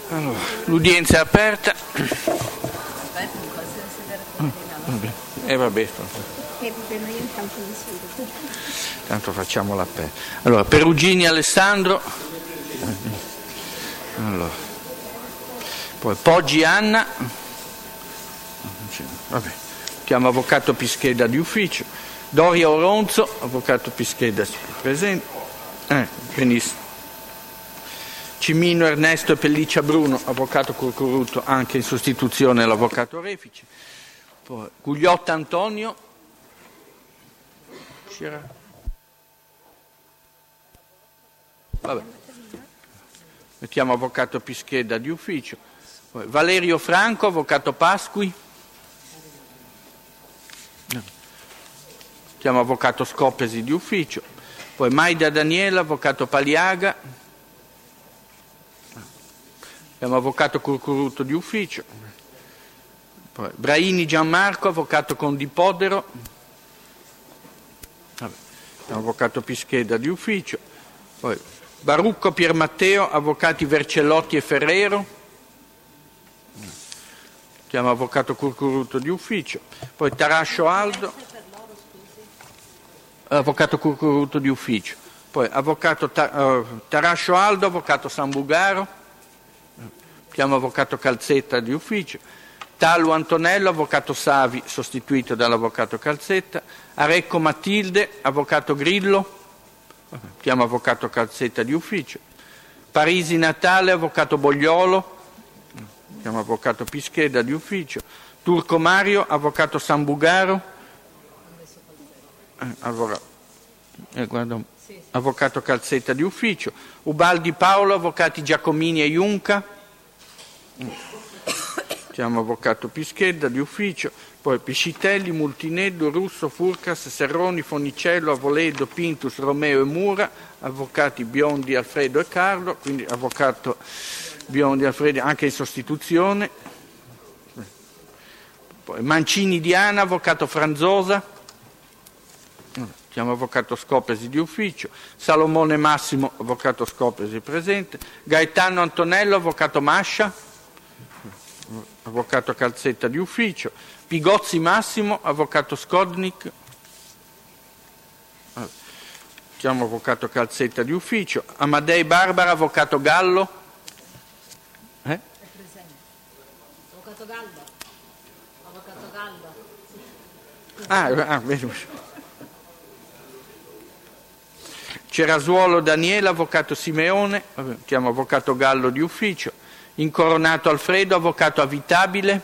Allora, l'udienza è aperta. Vabbè. Tanto facciamo l'appello. Allora, Perugini Alessandro. Allora. Poi Poggi Anna. Vabbè. Chiamo avvocato Pischeda di ufficio. Doria Oronzo, avvocato Pischeda presente. Benissimo. Cimino Ernesto e Pelliccia Bruno, avvocato Curcuruto, anche in sostituzione dell'avvocato Refici. Poi Gugliotta Antonio. Vabbè. Mettiamo avvocato Pischeda di ufficio. Poi Valerio Franco, avvocato Pasqui. Mettiamo avvocato Scopesi di ufficio. Poi Maida Daniela, avvocato Paliaga. Abbiamo avvocato Curcuruto di ufficio. Poi Braini Gianmarco, avvocato Condipodero. Abbiamo avvocato Pischeda di ufficio. Poi Barucco Piermatteo, avvocati Vercellotti e Ferrero. Abbiamo avvocato Curcuruto di ufficio. Poi Tarascio Aldo, avvocato Curcuruto di ufficio. Poi avvocato Tarascio Aldo, avvocato Sambugaro. Chiamo avvocato Calzetta di ufficio. Talu Antonello, avvocato Savi, sostituito dall'avvocato Calzetta. Arecco Matilde, avvocato Grillo. Chiamo avvocato Calzetta di ufficio. Parisi Natale, avvocato Bogliolo. Chiamo avvocato Pischeda di ufficio. Turco Mario, avvocato Sambugaro. Avvocato Calzetta di ufficio. Ubaldi Paolo, avvocati Giacomini e Iunca. Chiamo avvocato Pischeda di ufficio. Poi Piscitelli, Multineddo, Russo, Furcas, Serroni, Fonicello, Avoledo, Pintus, Romeo e Mura, avvocati Biondi, Alfredo e Carlo, quindi avvocato Biondi, Alfredo anche in sostituzione. Poi Mancini Diana, avvocato Franzosa. Chiamo avvocato Scopesi di ufficio. Salomone Massimo, avvocato Scopesi presente. Gaetano Antonello, avvocato Mascia. Avvocato Calzetta di ufficio. Pigozzi Massimo, avvocato Skodnik. Chiamo avvocato Calzetta di ufficio. Amadei Barbara, avvocato Gallo. È presente. Avvocato Gallo. Avvocato Gallo. Bene. Cerasuolo Daniela, avvocato Simeone. Chiamo avvocato Gallo di ufficio. Incoronato Alfredo, avvocato Avitabile.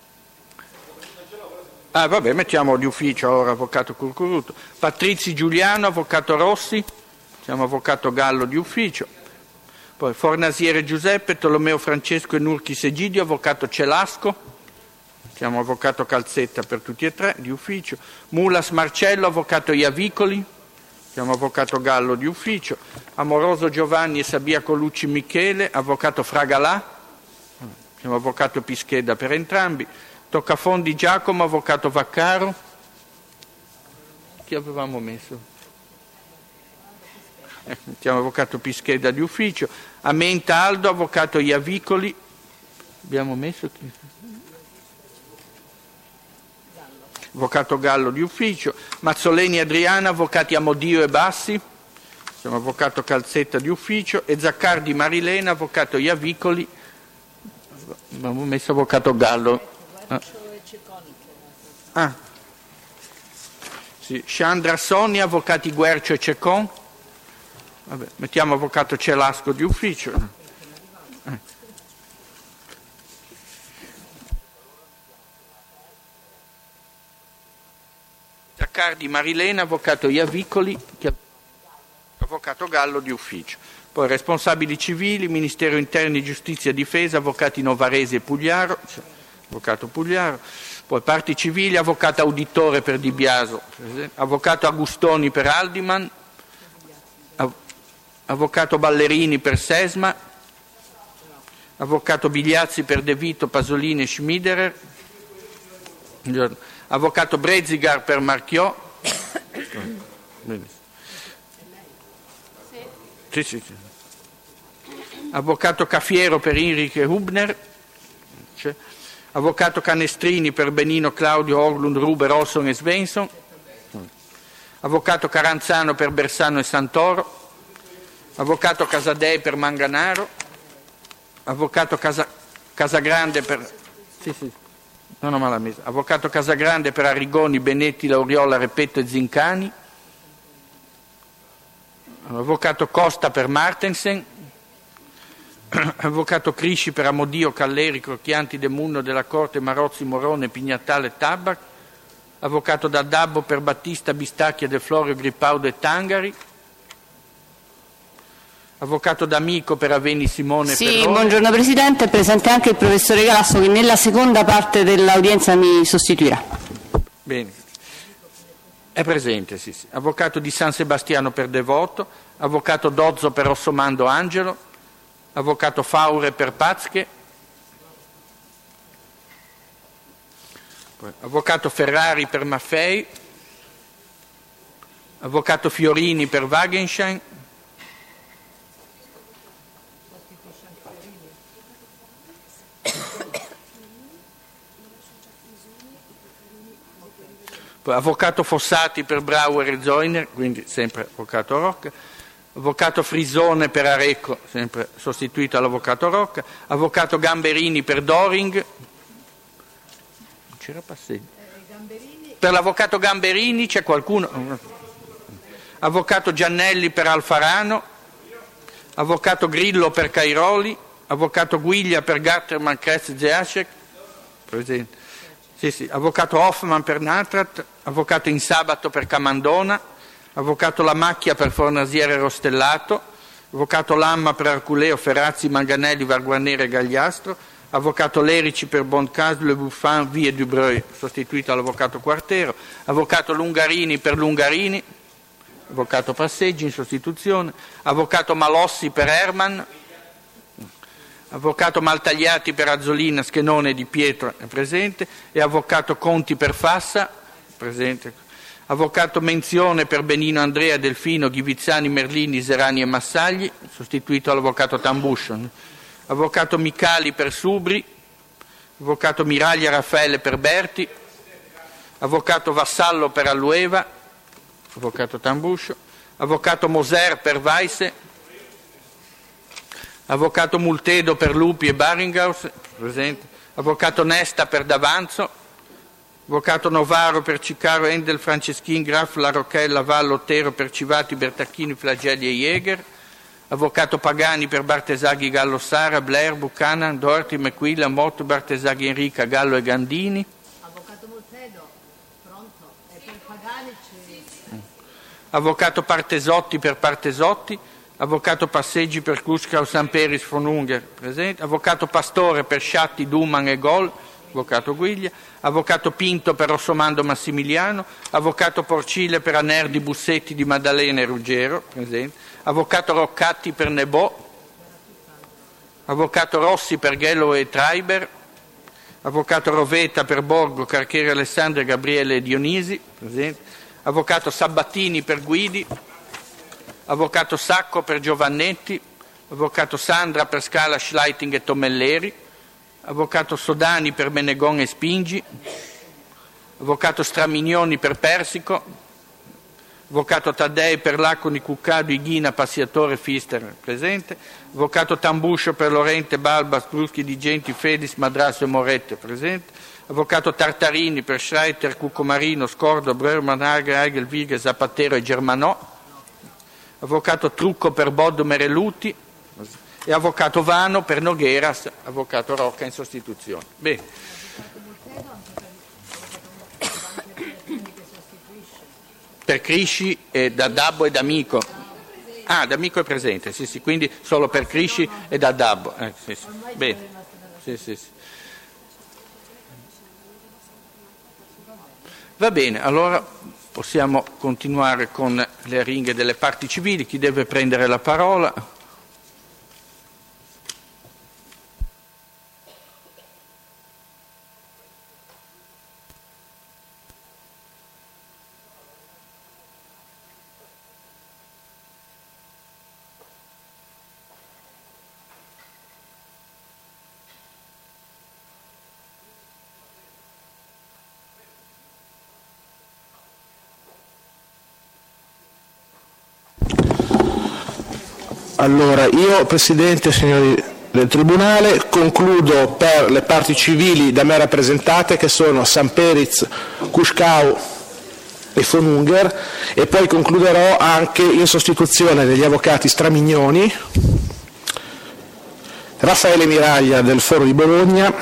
Mettiamo di ufficio ora avvocato Curcuruto. Patrizi Giuliano, avvocato Rossi. Siamo avvocato Gallo di ufficio. Poi Fornasiere Giuseppe, Tolomeo Francesco e Nurchis Egidio, avvocato Celasco. Siamo avvocato Calzetta per tutti e tre di ufficio. Mulas Marcello, avvocato Iavicoli. Siamo avvocato Gallo di ufficio. Amoroso Giovanni e Sabiaco Lucci Michele, avvocato Fragalà. Siamo avvocato Pischeda per entrambi. Toccafondi Giacomo, avvocato Vaccaro. Chi avevamo messo? Mettiamo avvocato Pischeda di ufficio. Amenta Aldo, avvocato Iavicoli. Abbiamo messo chi? Avvocato Gallo di ufficio. Mazzoleni Adriana, avvocati Amodio e Bassi. Siamo avvocato Calzetta di ufficio. E Zaccardi Marilena, avvocato Iavicoli. Abbiamo messo avvocato Gallo. Sì. Chandra Sonia, avvocati Guercio e Cecon. Mettiamo avvocato Celasco di ufficio. Zaccardi Marilena, avvocato Iavicoli, avvocato Gallo di ufficio. Poi responsabili civili, Ministero Interni, Giustizia e Difesa, avvocati Novaresi e Pugliaro, avvocato Pugliaro. Poi parti civili, avvocato Auditore per Di Biaso, avvocato Agustoni per Aldiman, avvocato Ballerini per Sesma, avvocato Bigliazzi per De Vito, Pasolini e Schmiderer, avvocato Brezigar per Marchiò. Sì. Avvocato Cafiero per Enrique Hubner. Avvocato Canestrini per Benino, Claudio, Orlund, Ruber, Olson e Svensson. Avvocato Caranzano per Bersano e Santoro. Avvocato Casadei per Manganaro. Avvocato Casagrande per... Non ho male messo. Avvocato Casagrande per Arrigoni, Benetti, Lauriola, Repetto e Zincani. Avvocato Costa per Martensen. Avvocato Crisci per Amodio, Calleri, Crocchianti, De Munno, Della Corte, Marozzi, Morone, Pignatale e Tabac. Avvocato D'Addabbo per Battista, Bistacchia, De Florio, Gripaudo e Tangari. Avvocato D'Amico per Aveni, Simone. Sì, Perrone. buongiorno Presidente, è presente anche il professore Galasso che nella seconda parte dell'udienza mi sostituirà. Bene, è presente, sì. Avvocato di San Sebastiano per Devoto, avvocato Dozzo per Rossomando Angelo, avvocato Faure per Pazche, avvocato Ferrari per Maffei, avvocato Fiorini per Wagenschein, avvocato Fossati per Brauer e Zoiner, quindi sempre avvocato Rocca, avvocato Frisone per Arecco, sempre sostituito all'avvocato Rocca, avvocato Gamberini per Doring, non c'era Passeggio. Per l'avvocato Gamberini c'è qualcuno? Avvocato Giannelli per Alfarano, avvocato Grillo per Cairoli, avvocato Guiglia per Gatterman, Kretz, Zeacek, presente. Sì. Avvocato Hoffman per Natrat, avvocato Insabato per Camandona, avvocato La Macchia per Fornasiere Rostellato, avvocato Lamma per Arculeo, Ferrazzi, Manganelli, Varguanere e Gagliastro, avvocato Lerici per Bondcas, Le Buffin, Vie Dubreuil, sostituito all'avvocato Quartero, avvocato Lungarini per Lungarini, avvocato Passeggi in sostituzione, avvocato Malossi per Herman, avvocato Maltagliati per Azzolina, Schenone Di Pietro è presente, e avvocato Conti per Fassa, presente, avvocato Menzione per Benino Andrea, Delfino, Ghivizzani, Merlini, Serani e Massagli, sostituito all'avvocato Tambuscio, avvocato Micali per Subri, avvocato Miraglia Raffaele per Berti, avvocato Vassallo per Allueva, avvocato Tambuscio, avvocato Moser per Weisse, avvocato Multedo per Lupi e Baringhaus, presente, avvocato Nesta per Davanzo, avvocato Novaro per Ciccaro, Endel, Franceschin, Graf, La Rochella, Vallo, Ottero per Civati, Bertacchini, Flagelli e Jäger, avvocato Pagani per Bartesaghi, Gallo, Sara, Blair, Buchanan, Dorti, Mequilla, Motto, Bartesaghi, Enrica, Gallo e Gandini. Avvocato Multedo, pronto, e per Pagani c'è... Avvocato Partesotti per Partesotti, avvocato Passeggi per Kuskau, Samperis, von Unger, presente, avvocato Pastore per Sciatti, Duman e Gol, avvocato Guiglia, avvocato Pinto per Rossomando Massimiliano, avvocato Porcile per Anerdi, Bussetti, Di Maddalena e Ruggero, presente, avvocato Roccatti per Nebò, avvocato Rossi per Ghello e Traiber, avvocato Roveta per Borgo, Carchieri Alessandro, Gabriele e Dionisi, presente, avvocato Sabattini per Guidi, avvocato Sacco per Giovannetti, avvocato Sandra per Scala, Schleiting e Tomelleri, avvocato Sodani per Menegon e Spingi, avvocato Straminioni per Persico, avvocato Taddei per Laconi, Cuccado, Ighina, Passiatore, Fister, presente, avvocato Tambuscio per Lorente, Balbas, Bruschi, Digenti, Fedis, Madrasso e Moretto, presente, avvocato Tartarini per Schreiter, Cuccomarino, Scordo, Breuermann, Hager, Heigel, Vighe, Zapatero e Germanò, avvocato Trucco per Boddo, Mereluti e avvocato Vano per Nogheras, avvocato Rocca in sostituzione. Bene. Per Crisci, D'Addabbo e D'Amico. Ah, D'Amico è presente, sì, quindi solo per Crisci e D'Addabbo. Sì. Bene. Sì. Va bene, allora possiamo continuare con le ringhe delle parti civili. Chi deve prendere la parola? Allora, io, Presidente, signori del Tribunale, concludo per le parti civili da me rappresentate, che sono Samperitz, Kuskau e von Unger, e poi concluderò anche in sostituzione degli avvocati Stramignoni, Raffaele Miraglia del Foro di Bologna,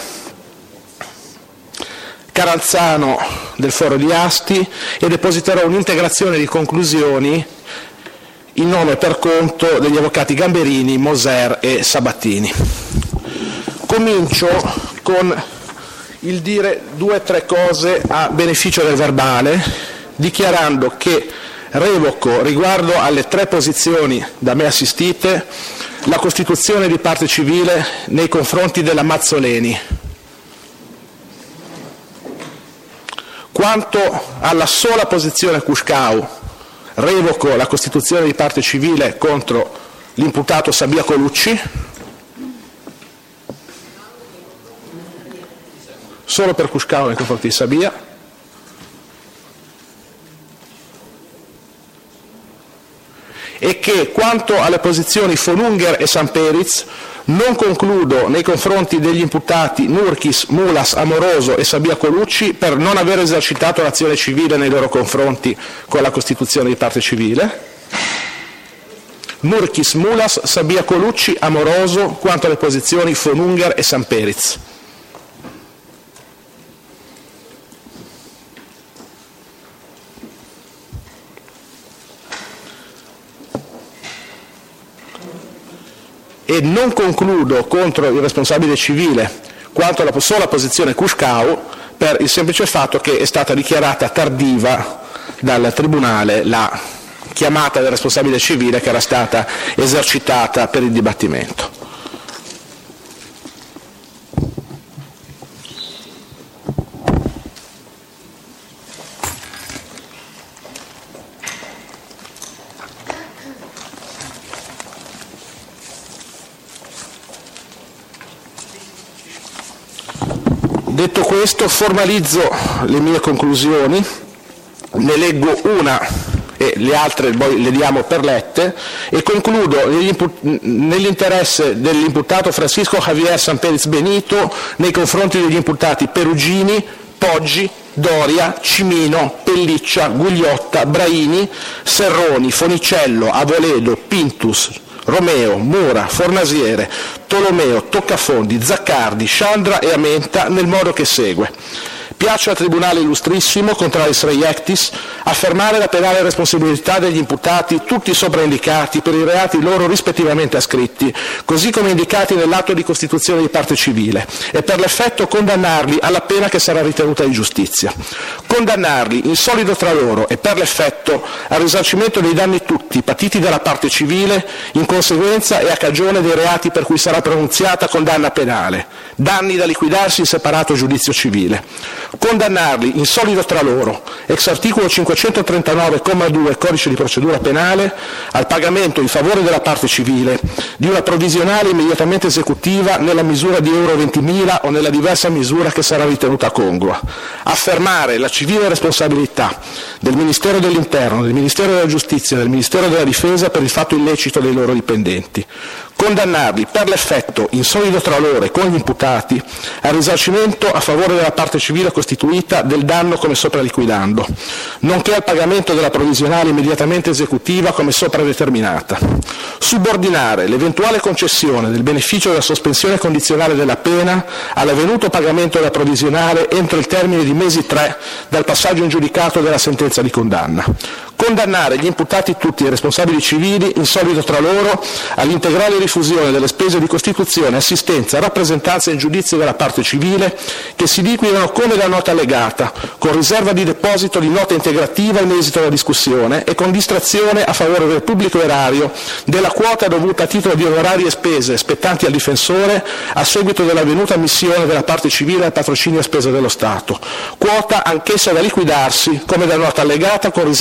Caranzano del Foro di Asti, e depositerò un'integrazione di conclusioni in nome e per conto degli avvocati Gamberini, Moser e Sabattini. Comincio con il dire 2 o 3 cose a beneficio del verbale, dichiarando che revoco, riguardo alle 3 posizioni da me assistite, la costituzione di parte civile nei confronti della Mazzoleni. Quanto alla sola posizione Kuskau, revoco la costituzione di parte civile contro l'imputato Sabia Colucci, solo per Kuskau nei confronti di Sabia, e che quanto alle posizioni von Unger e Samperitz non concludo nei confronti degli imputati Nurkis, Mulas, Amoroso e Sabia Colucci per non aver esercitato l'azione civile nei loro confronti con la costituzione di parte civile. Nurkis, Mulas, Sabia Colucci, Amoroso, quanto alle posizioni von Unger e Samperitz. E non concludo contro il responsabile civile quanto alla sola posizione Kuskau, per il semplice fatto che è stata dichiarata tardiva dal Tribunale la chiamata del responsabile civile che era stata esercitata per il dibattimento. Detto questo, formalizzo le mie conclusioni, ne leggo una e le altre poi le diamo per lette, e concludo nell'interesse dell'imputato Francisco Javier Samperitz Benito nei confronti degli imputati Perugini, Poggi, Doria, Cimino, Pelliccia, Gugliotta, Braini, Serroni, Fonicello, Avoledo, Pintus, Romeo, Mura, Fornasiere, Tolomeo, Toccafondi, Zaccardi, Sciandra e Amenta nel modo che segue. Piace al Tribunale Illustrissimo, contraris reiectis, affermare la penale responsabilità degli imputati, tutti sopraindicati, per i reati loro rispettivamente ascritti, così come indicati nell'atto di costituzione di parte civile, e per l'effetto condannarli alla pena che sarà ritenuta di giustizia. Condannarli in solido tra loro e per l'effetto al risarcimento dei danni tutti patiti dalla parte civile in conseguenza e a cagione dei reati per cui sarà pronunziata condanna penale, danni da liquidarsi in separato giudizio civile. Condannarli in solido tra loro, ex articolo 539,2 Codice di procedura penale, al pagamento in favore della parte civile di una provvisionale immediatamente esecutiva nella misura di euro 20.000 o nella diversa misura che sarà ritenuta congrua. Affermare la civile responsabilità del Ministero dell'Interno, del Ministero della Giustizia e del Ministero della Difesa per il fatto illecito dei loro dipendenti. Condannarli per l'effetto, in solido tra loro e con gli imputati, al risarcimento a favore della parte civile costituita del danno come sopra liquidando, nonché al pagamento della provvisionale immediatamente esecutiva come sopra determinata. Subordinare l'eventuale concessione del beneficio della sospensione condizionale della pena all'avvenuto pagamento della provvisionale entro il termine di mesi 3 dal passaggio in giudicato della sentenza di condanna. Condannare gli imputati tutti e responsabili civili in solido tra loro all'integrale rifusione delle spese di costituzione, assistenza, rappresentanza in giudizio della parte civile che si liquidano come da nota allegata, con riserva di deposito di nota integrativa in esito alla discussione e con distrazione a favore del pubblico erario della quota dovuta a titolo di onorari e spese spettanti al difensore a seguito dell'avvenuta ammissione della parte civile al patrocinio a spese dello Stato, quota anch'essa da liquidarsi come da nota allegata con riserva di deposito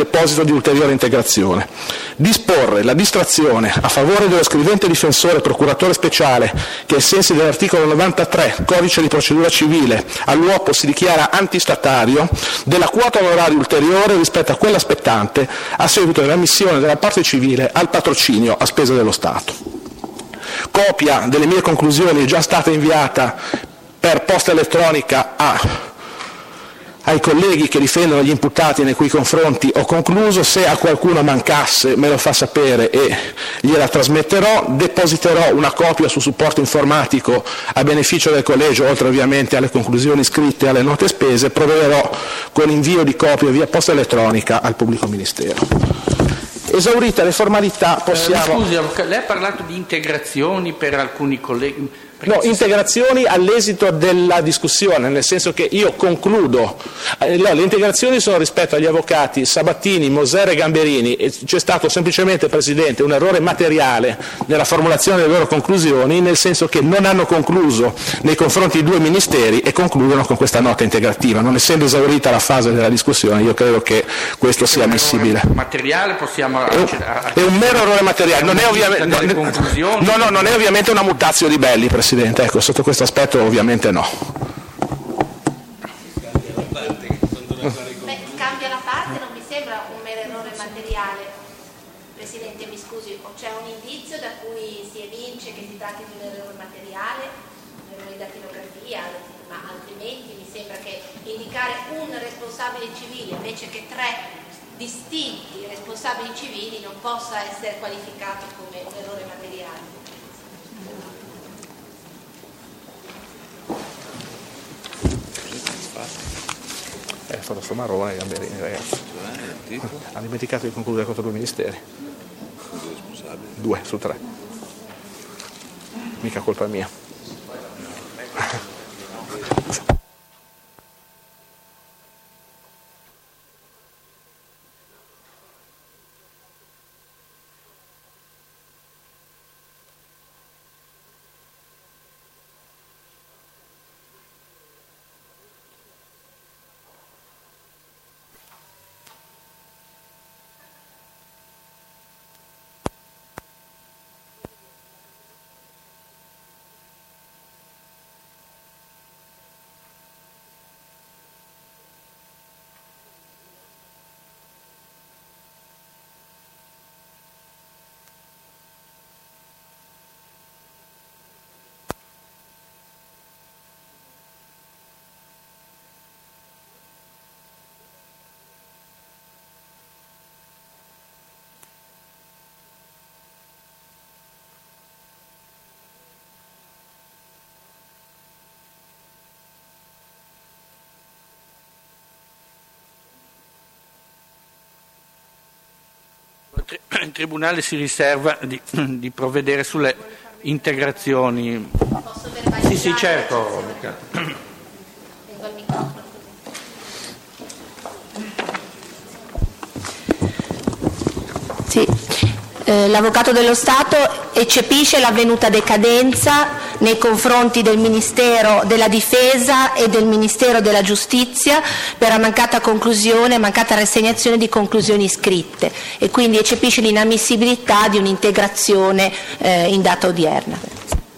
deposito di ulteriore integrazione. Disporre la distrazione a favore dello scrivente difensore procuratore speciale che, ai sensi dell'articolo 93 Codice di procedura civile, all'uopo si dichiara antistatario, della quota onoraria ulteriore rispetto a quella spettante a seguito dell'ammissione della parte civile al patrocinio a spese dello Stato. Copia delle mie conclusioni è già stata inviata per posta elettronica ai colleghi che difendono gli imputati nei cui confronti ho concluso. Se a qualcuno mancasse me lo fa sapere e gliela trasmetterò. Depositerò una copia su supporto informatico a beneficio del collegio, oltre ovviamente alle conclusioni scritte e alle note spese. Provvederò con invio di copie via posta elettronica al pubblico ministero. Esaurite le formalità possiamo... Scusi, lei ha parlato di integrazioni per alcuni colleghi... No, integrazioni all'esito della discussione, nel senso che io concludo. No, le integrazioni sono rispetto agli avvocati Sabattini, Moser e Gamberini, e c'è stato semplicemente, Presidente, un errore materiale nella formulazione delle loro conclusioni, nel senso che non hanno concluso nei confronti di due ministeri e concludono con questa nota integrativa. Non essendo esaurita la fase della discussione, io credo che questo sia ammissibile. Materiale possiamo... È un mero errore materiale, non è ovviamente... No, non è ovviamente una mutatio di belli, Presidente. Ecco, sotto questo aspetto ovviamente no. Cambia la parte, non mi sembra un mero errore materiale. Presidente, mi scusi, c'è un indizio da cui si evince che si tratti di un errore materiale, un errore di datilografia, ma altrimenti mi sembra che indicare un responsabile civile invece che tre distinti responsabili civili non possa essere qualificato come un errore materiale. Forse Marrone e Gamberini, ragazzi. Hanno dimenticato di concludere contro due ministeri. 2 su 3. Mica colpa mia. Il Tribunale si riserva di provvedere sulle integrazioni. Posso verbalizzare? Sì, certo, avvocato. Tengo il microfono. Sì. L'Avvocato dello Stato eccepisce l'avvenuta decadenza nei confronti del Ministero della Difesa e del Ministero della Giustizia per la mancata rassegnazione di conclusioni scritte, e quindi eccepisce l'inammissibilità di un'integrazione in data odierna.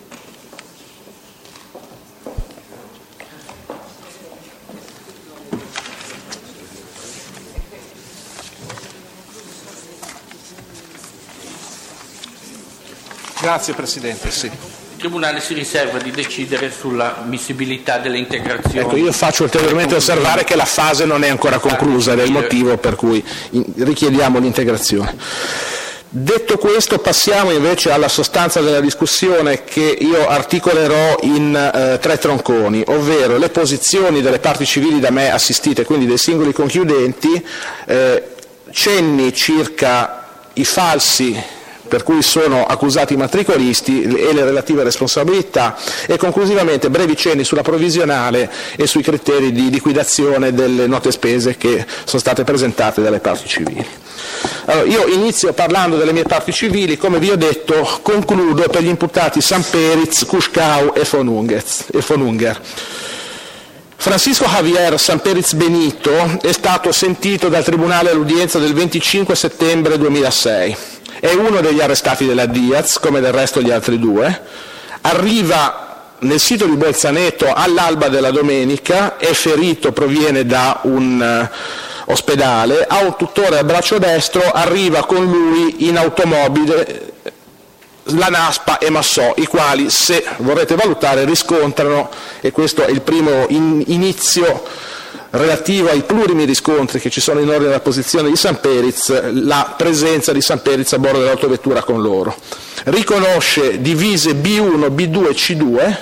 Grazie Presidente. Sì. Il Tribunale si riserva di decidere sulla ammissibilità delle integrazioni. Ecco, io faccio ulteriormente osservare che la fase non è ancora conclusa ed è il motivo per cui richiediamo l'integrazione. Detto questo, passiamo invece alla sostanza della discussione, che io articolerò in 3 tronconi, ovvero le posizioni delle parti civili da me assistite, quindi dei singoli conchiudenti, cenni circa i falsi per cui sono accusati i matricolisti e le relative responsabilità, e conclusivamente brevi cenni sulla provvisionale e sui criteri di liquidazione delle note spese che sono state presentate dalle parti civili. Allora, io inizio parlando delle mie parti civili. Come vi ho detto, concludo per gli imputati Samperitz, Kuschkau e von Unger. Francisco Javier Samperiz Benito è stato sentito dal Tribunale all'udienza del 25 settembre 2006. È uno degli arrestati della Diaz, come del resto gli altri due. Arriva nel sito di Bolzaneto all'alba della domenica, è ferito, proviene da un ospedale, ha un tutore al braccio destro, arriva con lui in automobile la NASPA e Massò, i quali, se vorrete valutare, riscontrano, e questo è il primo inizio relativo ai plurimi riscontri che ci sono in ordine alla posizione di Samperiz, la presenza di Samperiz a bordo dell'autovettura con loro. Riconosce divise B1, B2 e C2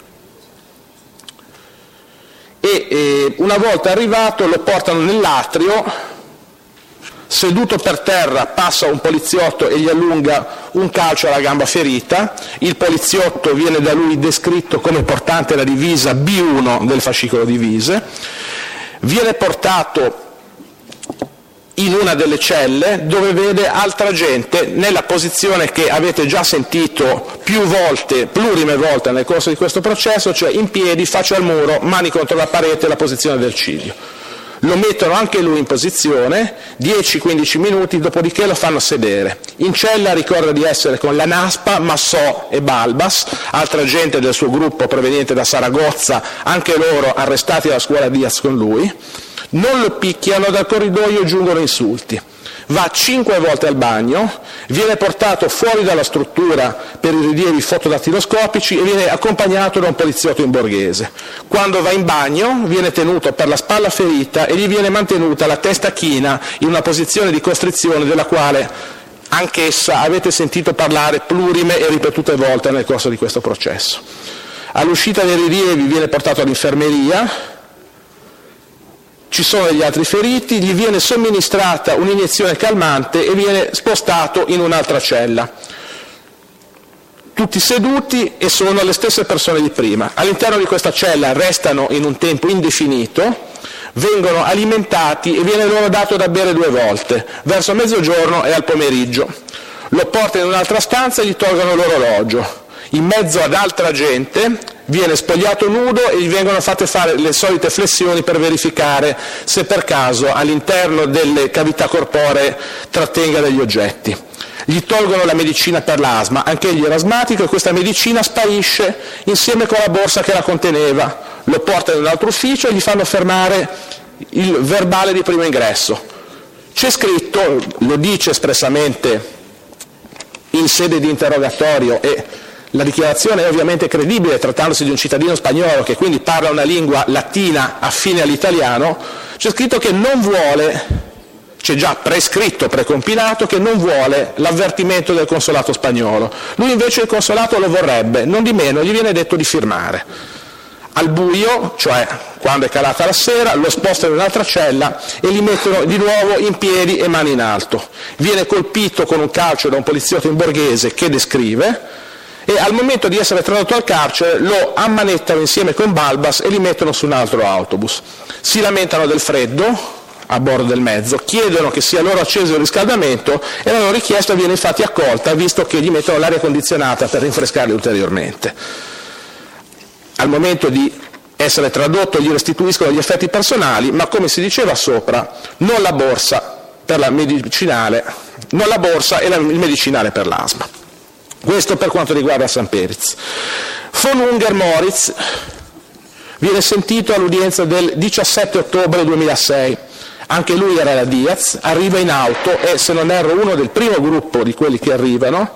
e una volta arrivato lo portano nell'atrio. Seduto per terra passa un poliziotto e gli allunga un calcio alla gamba ferita. Il poliziotto viene da lui descritto come portante la divisa B1 del fascicolo divise. Viene portato in una delle celle dove vede altra gente nella posizione che avete già sentito più volte, plurime volte nel corso di questo processo, cioè in piedi, faccia al muro, mani contro la parete, la posizione del ciglio. Lo mettono anche lui in posizione, 10-15 minuti, dopodiché lo fanno sedere. In cella ricorda di essere con la NASPA, Massò e Balbas, altra gente del suo gruppo proveniente da Saragozza, anche loro arrestati dalla scuola Diaz con lui. Non lo picchiano, dal corridoio giungono insulti. Va 5 volte al bagno, viene portato fuori dalla struttura per i rilievi fotodattiloscopici e viene accompagnato da un poliziotto in borghese. Quando va in bagno viene tenuto per la spalla ferita e gli viene mantenuta la testa china in una posizione di costrizione della quale anch'essa avete sentito parlare plurime e ripetute volte nel corso di questo processo. All'uscita dei rilievi viene portato all'infermeria. Ci sono degli altri feriti, gli viene somministrata un'iniezione calmante e viene spostato in un'altra cella. Tutti seduti e sono le stesse persone di prima. All'interno di questa cella restano in un tempo indefinito, vengono alimentati e viene loro dato da bere 2 volte, verso mezzogiorno e al pomeriggio. Lo portano in un'altra stanza e gli tolgono l'orologio. In mezzo ad altra gente viene spogliato nudo e gli vengono fatte fare le solite flessioni per verificare se per caso all'interno delle cavità corporee trattenga degli oggetti. Gli tolgono la medicina per l'asma, anche egli era asmatico, e questa medicina sparisce insieme con la borsa che la conteneva. Lo portano in un altro ufficio e gli fanno fermare il verbale di primo ingresso. C'è scritto, lo dice espressamente in sede di interrogatorio, e la dichiarazione è ovviamente credibile trattandosi di un cittadino spagnolo che quindi parla una lingua latina affine all'italiano, c'è scritto che non vuole, c'è già prescritto, precompilato, che non vuole l'avvertimento del consolato spagnolo. Lui invece il consolato lo vorrebbe, non di meno gli viene detto di firmare. Al buio, cioè quando è calata la sera, lo spostano in un'altra cella e li mettono di nuovo in piedi e mani in alto. Viene colpito con un calcio da un poliziotto in borghese che descrive, e al momento di essere tradotto al carcere lo ammanettano insieme con Balbas e li mettono su un altro autobus. Si lamentano del freddo a bordo del mezzo, chiedono che sia loro acceso il riscaldamento e la loro richiesta viene infatti accolta, visto che gli mettono l'aria condizionata per rinfrescarli ulteriormente. Al momento di essere tradotto gli restituiscono gli effetti personali, ma come si diceva sopra, non la borsa per la medicinale, non la borsa e il medicinale per l'asma. Questo per quanto riguarda Samperiz. Von Unger Moritz viene sentito all'udienza del 17 ottobre 2006. Anche lui era la Diaz, arriva in auto, e se non erro uno del primo gruppo di quelli che arrivano,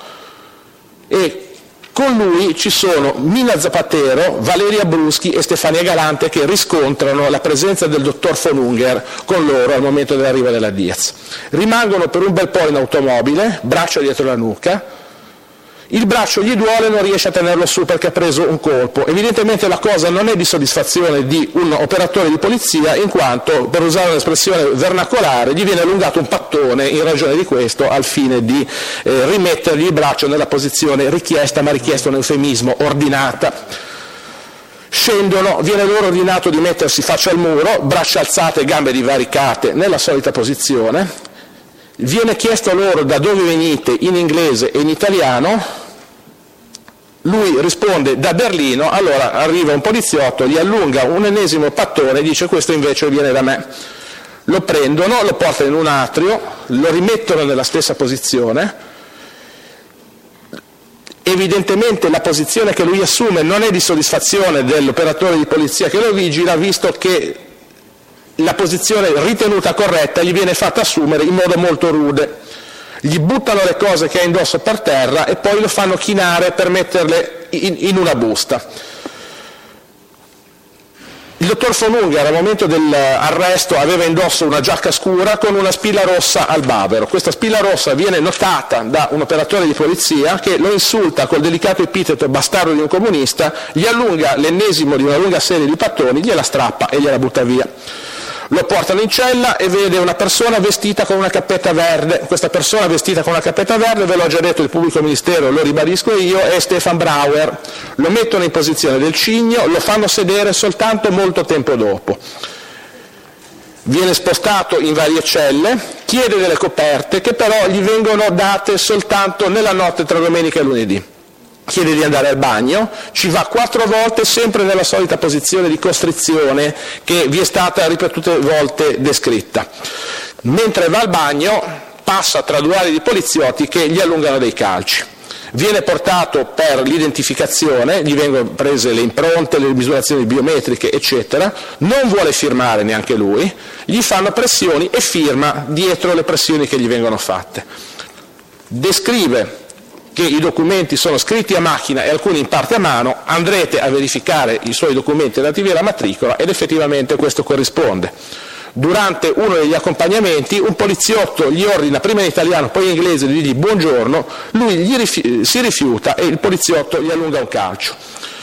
e con lui ci sono Mina Zapatero, Valeria Bruschi e Stefania Galante, che riscontrano la presenza del dottor Von Unger con loro al momento dell'arrivo della Diaz. Rimangono per un bel po' in automobile, braccio dietro la nuca. Il braccio gli duole, non riesce a tenerlo su perché ha preso un colpo. Evidentemente la cosa non è di soddisfazione di un operatore di polizia, in quanto, per usare un'espressione vernacolare, gli viene allungato un pattone in ragione di questo, al fine di rimettergli il braccio nella posizione richiesta, ma richiesta un eufemismo, ordinata. Scendono, viene loro ordinato di mettersi faccia al muro, braccia alzate, gambe divaricate nella solita posizione. Viene chiesto loro da dove venite in inglese e in italiano. Lui risponde da Berlino, allora arriva un poliziotto, gli allunga un ennesimo pattone e dice questo invece viene da me. Lo prendono, lo portano in un atrio, lo rimettono nella stessa posizione. Evidentemente la posizione che lui assume non è di soddisfazione dell'operatore di polizia che lo vigila, visto che la posizione ritenuta corretta gli viene fatta assumere in modo molto rude. Gli buttano le cose che ha indosso per terra e poi lo fanno chinare per metterle in una busta. Il dottor von Unger al momento dell'arresto aveva indosso una giacca scura con una spilla rossa al bavero. Questa spilla rossa viene notata da un operatore di polizia che lo insulta col delicato epiteto bastardo di un comunista, gli allunga l'ennesimo di una lunga serie di pattoni, gliela strappa e gliela butta via. Lo portano in cella e vede una persona vestita con una cappetta verde. Questa persona vestita con una cappetta verde, ve l'ho già detto il pubblico ministero, lo ribadisco io, è Stefan Brauer. Lo mettono in posizione del cigno, lo fanno sedere soltanto molto tempo dopo. Viene spostato in varie celle, chiede delle coperte che però gli vengono date soltanto nella notte tra domenica e lunedì. Chiede di andare al bagno, ci va 4 volte, sempre nella solita posizione di costrizione che vi è stata ripetute volte descritta. Mentre va al bagno passa tra 2 ali di poliziotti che gli allungano dei calci. Viene portato per l'identificazione, gli vengono prese le impronte, le misurazioni biometriche, eccetera, non vuole firmare neanche lui, gli fanno pressioni e firma dietro le pressioni che gli vengono fatte. Descrive che i documenti sono scritti a macchina e alcuni in parte a mano, andrete a verificare i suoi documenti relativi alla matricola ed effettivamente questo corrisponde. Durante uno degli accompagnamenti un poliziotto gli ordina prima in italiano poi in inglese di dirgli buongiorno, lui si rifiuta e il poliziotto gli allunga un calcio.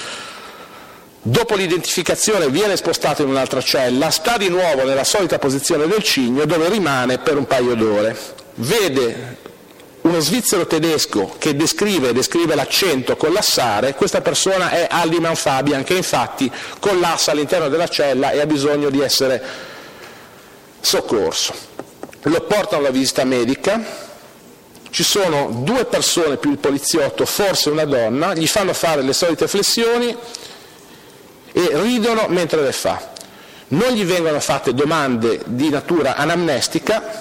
Dopo l'identificazione viene spostato in un'altra cella, sta di nuovo nella solita posizione del cigno dove rimane per un paio d'ore. Vede uno svizzero tedesco che descrive l'accento collassare. Questa persona è Aldiman Fabian, che infatti collassa all'interno della cella e ha bisogno di essere soccorso. Lo portano alla visita medica, ci sono 2 persone più il poliziotto, forse una donna, gli fanno fare le solite flessioni e ridono mentre le fa. Non gli vengono fatte domande di natura anamnestica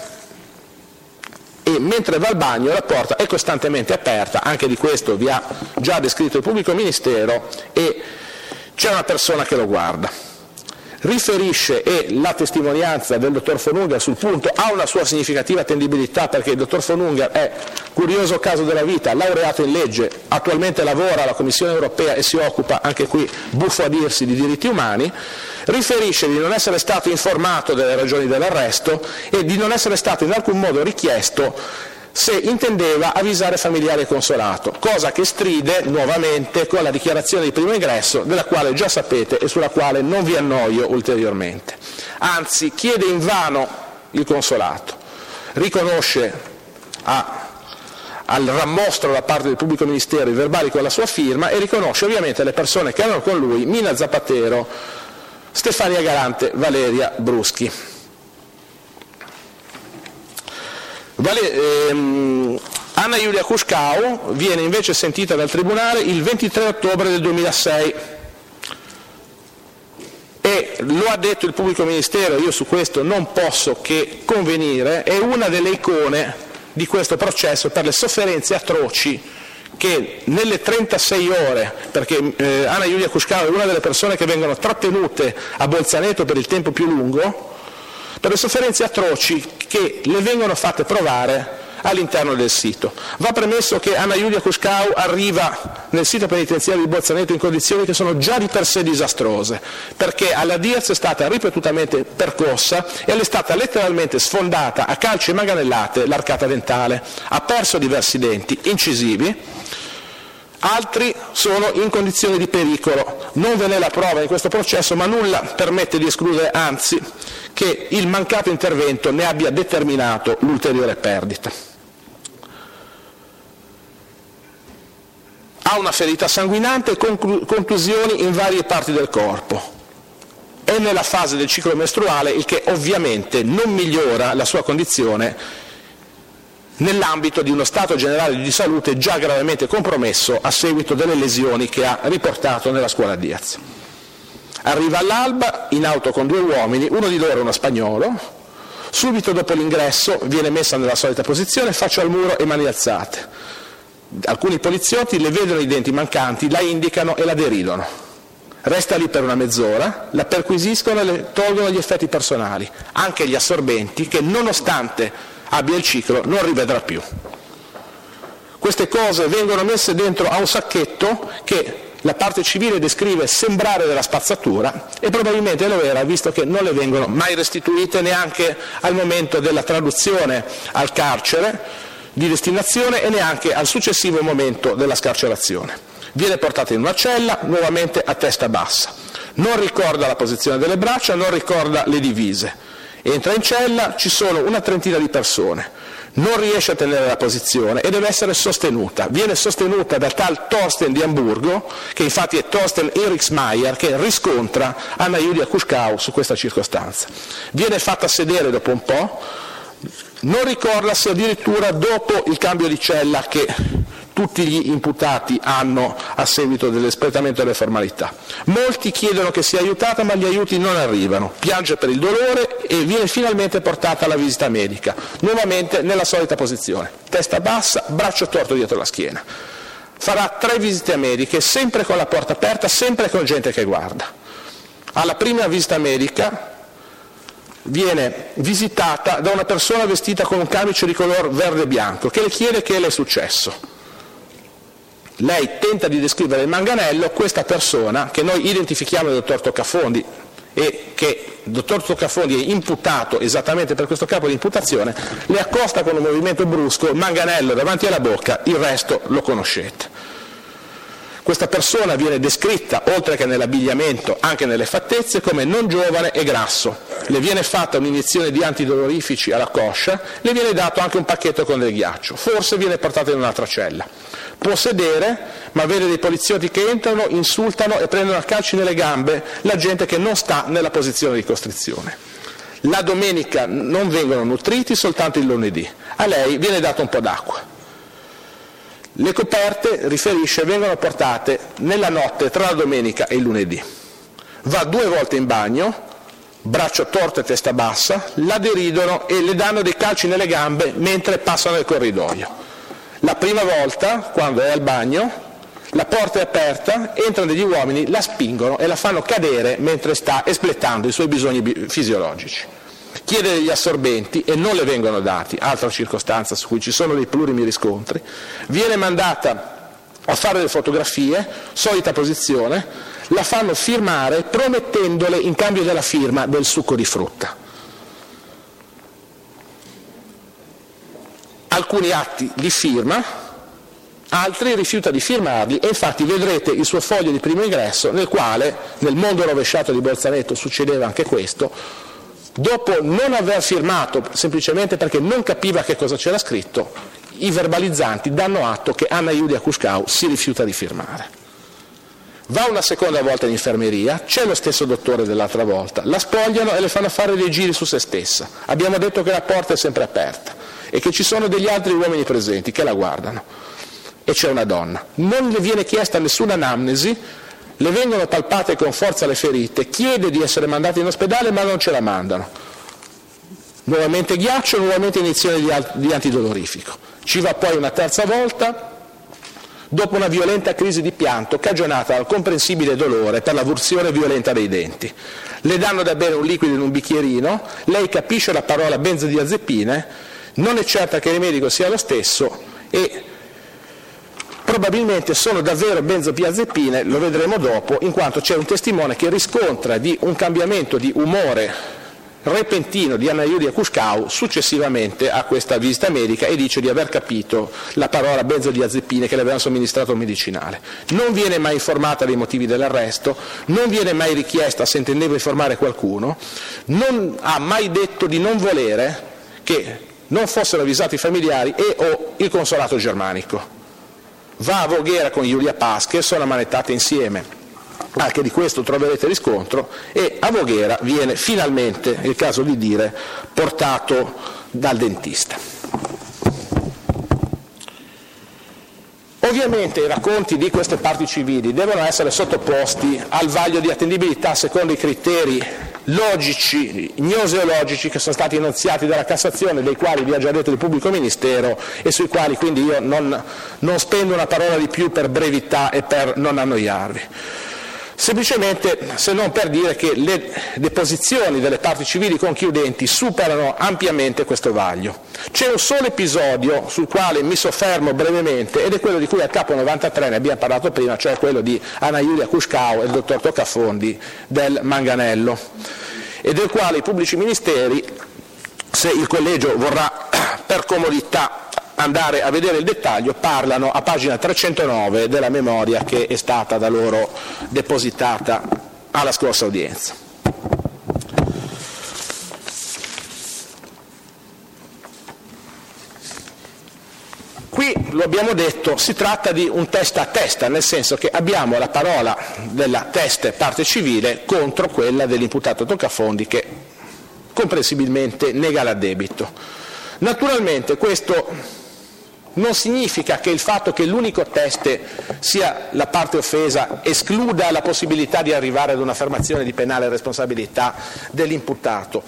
e mentre va al bagno la porta è costantemente aperta, anche di questo vi ha già descritto il pubblico ministero, e c'è una persona che lo guarda. Riferisce, e la testimonianza del dottor von Unger sul punto ha una sua significativa attendibilità, perché il dottor von Unger è, curioso caso della vita, laureato in legge, attualmente lavora alla Commissione europea e si occupa, anche qui buffo a dirsi, di diritti umani. Riferisce di non essere stato informato delle ragioni dell'arresto e di non essere stato in alcun modo richiesto se intendeva avvisare familiari e consolato, cosa che stride nuovamente con la dichiarazione di primo ingresso, della quale già sapete e sulla quale non vi annoio ulteriormente. Anzi, chiede invano il consolato, riconosce al rammostro da parte del pubblico ministero i verbali con la sua firma e riconosce ovviamente le persone che erano con lui: Mina Zapatero, Stefania Galante, Valeria Bruschi. Anna Giulia Kuskau viene invece sentita dal Tribunale il 23 ottobre del 2006 e lo ha detto il pubblico ministero, io su questo non posso che convenire, è una delle icone di questo processo per le sofferenze atroci che nelle 36 ore, perché Anna Giulia Kuskau è una delle persone che vengono trattenute a Bolzaneto per il tempo più lungo, per le sofferenze atroci che le vengono fatte provare all'interno del sito. Va premesso che Anna Giulia Kuskau arriva nel sito penitenziario di Bolzaneto in condizioni che sono già di per sé disastrose, perché alla Diaz è stata ripetutamente percossa e le è stata letteralmente sfondata a calci e manganellate l'arcata dentale, ha perso diversi denti incisivi, altri sono in condizioni di pericolo. Non ve n'è la prova in questo processo, ma nulla permette di escludere, anzi, che il mancato intervento ne abbia determinato l'ulteriore perdita. Ha una ferita sanguinante e contusioni in varie parti del corpo. È nella fase del ciclo mestruale, il che ovviamente non migliora la sua condizione nell'ambito di uno stato generale di salute già gravemente compromesso a seguito delle lesioni che ha riportato nella scuola Diaz. Arriva all'alba in auto con 2 uomini, uno di loro è uno spagnolo, subito dopo l'ingresso viene messa nella solita posizione, faccia al muro e mani alzate. Alcuni poliziotti le vedono i denti mancanti, la indicano e la deridono. Resta lì per una mezz'ora, la perquisiscono e le tolgono gli effetti personali, anche gli assorbenti che nonostante abbia il ciclo non rivedrà più. Queste cose vengono messe dentro a un sacchetto che la parte civile descrive sembrare della spazzatura e probabilmente lo era, visto che non le vengono mai restituite neanche al momento della traduzione al carcere di destinazione e neanche al successivo momento della scarcerazione. Viene portata in una cella, nuovamente a testa bassa. Non ricorda la posizione delle braccia, non ricorda le divise. Entra in cella, ci sono una trentina di persone, non riesce a tenere la posizione e deve essere sostenuta. Viene sostenuta da tal Thorsten di Amburgo, che infatti è Thorsten Eriksmeyer, che riscontra Anna Julia Kuschkau su questa circostanza. Viene fatta sedere dopo un po', non ricorda se addirittura dopo il cambio di cella che tutti gli imputati hanno a seguito dell'espletamento delle formalità. Molti chiedono che sia aiutata, ma gli aiuti non arrivano. Piange per il dolore e viene finalmente portata alla visita medica, nuovamente nella solita posizione, testa bassa, braccio torto dietro la schiena. Farà 3 visite mediche, sempre con la porta aperta, sempre con gente che guarda. Alla prima visita medica viene visitata da una persona vestita con un camice di color verde e bianco, che le chiede che le è successo. Lei tenta di descrivere il manganello, questa persona, che noi identifichiamo il dottor Toccafondi e che il dottor Toccafondi è imputato esattamente per questo capo di imputazione, le accosta con un movimento brusco il manganello davanti alla bocca, il resto lo conoscete. Questa persona viene descritta, oltre che nell'abbigliamento, anche nelle fattezze, come non giovane e grasso. Le viene fatta un'iniezione di antidolorifici alla coscia, le viene dato anche un pacchetto con del ghiaccio, forse viene portata in un'altra cella. Può sedere, ma vede dei poliziotti che entrano, insultano e prendono a calci nelle gambe la gente che non sta nella posizione di costrizione. La domenica non vengono nutriti, soltanto il lunedì. A lei viene dato un po' d'acqua. Le coperte, riferisce, vengono portate nella notte tra la domenica e il lunedì. Va 2 volte in bagno, braccio torto e testa bassa, la deridono e le danno dei calci nelle gambe mentre passano nel corridoio. La prima volta, quando è al bagno, la porta è aperta, entrano degli uomini, la spingono e la fanno cadere mentre sta espletando i suoi bisogni fisiologici. Chiede degli assorbenti e non le vengono dati, altra circostanza su cui ci sono dei plurimi riscontri. Viene mandata a fare le fotografie, solita posizione, la fanno firmare promettendole in cambio della firma del succo di frutta. Alcuni atti li firma, altri rifiuta di firmarli e infatti vedrete il suo foglio di primo ingresso nel quale, nel mondo rovesciato di Bolzaneto succedeva anche questo, dopo non aver firmato semplicemente perché non capiva che cosa c'era scritto, i verbalizzanti danno atto che Anna Julia Kuschkau si rifiuta di firmare. Va una seconda volta in infermeria, c'è lo stesso dottore dell'altra volta, la spogliano e le fanno fare dei giri su se stessa. Abbiamo detto che la porta è sempre aperta e che ci sono degli altri uomini presenti che la guardano. E c'è una donna. Non le viene chiesta nessuna anamnesi, le vengono palpate con forza le ferite, chiede di essere mandata in ospedale ma non ce la mandano. Nuovamente ghiaccio, nuovamente iniezione di antidolorifico. Ci va poi una terza volta, dopo una violenta crisi di pianto cagionata dal comprensibile dolore per la avulsione violenta dei denti. Le danno da bere un liquido in un bicchierino, lei capisce la parola benzodiazepine, non è certa che il medico sia lo stesso e probabilmente sono davvero benzodiazepine, lo vedremo dopo, in quanto c'è un testimone che riscontra di un cambiamento di umore repentino di Anna Julia Kuschkau successivamente a questa visita medica e dice di aver capito la parola benzodiazepine che le avevano somministrato un medicinale. Non viene mai informata dei motivi dell'arresto, non viene mai richiesta se intendeva informare qualcuno, non ha mai detto di non volere che non fossero avvisati i familiari e o il consolato germanico. Va a Voghera con Giulia Pasche, sono ammanettate insieme, anche di questo troverete riscontro, e a Voghera viene finalmente, è il caso di dire, portato dal dentista. Ovviamente i racconti di queste parti civili devono essere sottoposti al vaglio di attendibilità secondo i criteri logici, gnoseologici, che sono stati enunciati dalla Cassazione, dei quali vi ha già detto il pubblico ministero e sui quali quindi io non spendo una parola di più per brevità e per non annoiarvi. Semplicemente, se non per dire che le deposizioni delle parti civili conchiudenti superano ampiamente questo vaglio. C'è un solo episodio sul quale mi soffermo brevemente ed è quello di cui al capo 93 ne abbiamo parlato prima, cioè quello di Anna Giulia Cuscao e il dottor Toccafondi del Manganello, e del quale i pubblici ministeri, se il collegio vorrà per comodità andare a vedere il dettaglio, parlano a pagina 309 della memoria che è stata da loro depositata alla scorsa udienza. Qui, lo abbiamo detto, si tratta di un testa a testa, nel senso che abbiamo la parola della teste parte civile contro quella dell'imputato Toccafondi, che comprensibilmente nega l'addebito. Naturalmente questo non significa che il fatto che l'unico teste sia la parte offesa escluda la possibilità di arrivare ad un'affermazione di penale responsabilità dell'imputato.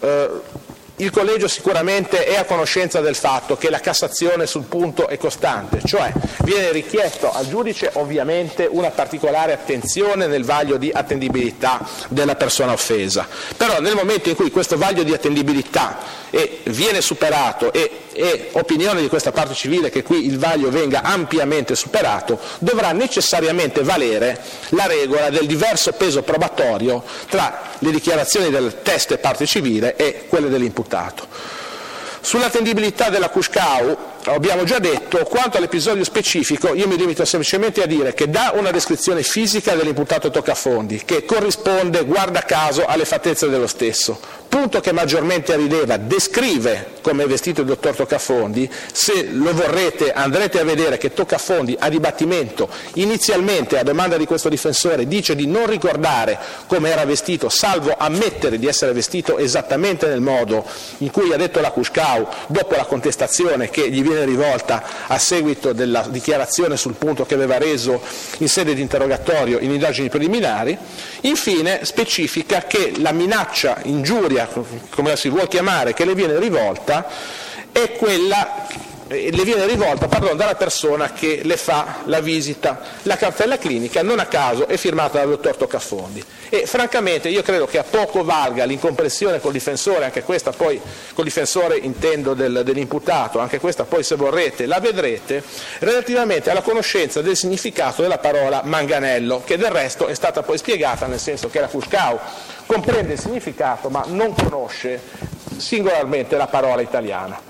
Il collegio sicuramente è a conoscenza del fatto che la Cassazione sul punto è costante, cioè viene richiesto al giudice ovviamente una particolare attenzione nel vaglio di attendibilità della persona offesa, però nel momento in cui questo vaglio di attendibilità viene superato e è opinione di questa parte civile che qui il vaglio venga ampiamente superato, dovrà necessariamente valere la regola del diverso peso probatorio tra le dichiarazioni del teste parte civile e quelle dell'imputato. Sull'attendibilità della Cuscau abbiamo già detto. Quanto all'episodio specifico io mi limito semplicemente a dire che dà una descrizione fisica dell'imputato Toccafondi che corrisponde, guarda caso, alle fattezze dello stesso. Punto che maggiormente rileva, descrive come è vestito il dottor Toccafondi. Se lo vorrete andrete a vedere che Toccafondi a dibattimento inizialmente a domanda di questo difensore dice di non ricordare come era vestito, salvo ammettere di essere vestito esattamente nel modo in cui ha detto la Cuscau dopo la contestazione che gli viene rivolta a seguito della dichiarazione sul punto che aveva reso in sede di interrogatorio in indagini preliminari. Infine specifica che la minaccia, ingiuria, come la si vuol chiamare, che le viene rivolta è quella dalla persona che le fa la visita. La cartella clinica non a caso è firmata dal dottor Toccafondi e francamente io credo che a poco valga l'incomprensione col difensore, anche questa poi col difensore intendo dell'imputato, anche questa poi se vorrete la vedrete, relativamente alla conoscenza del significato della parola manganello, che del resto è stata poi spiegata, nel senso che la Cuscau comprende il significato ma non conosce singolarmente la parola italiana.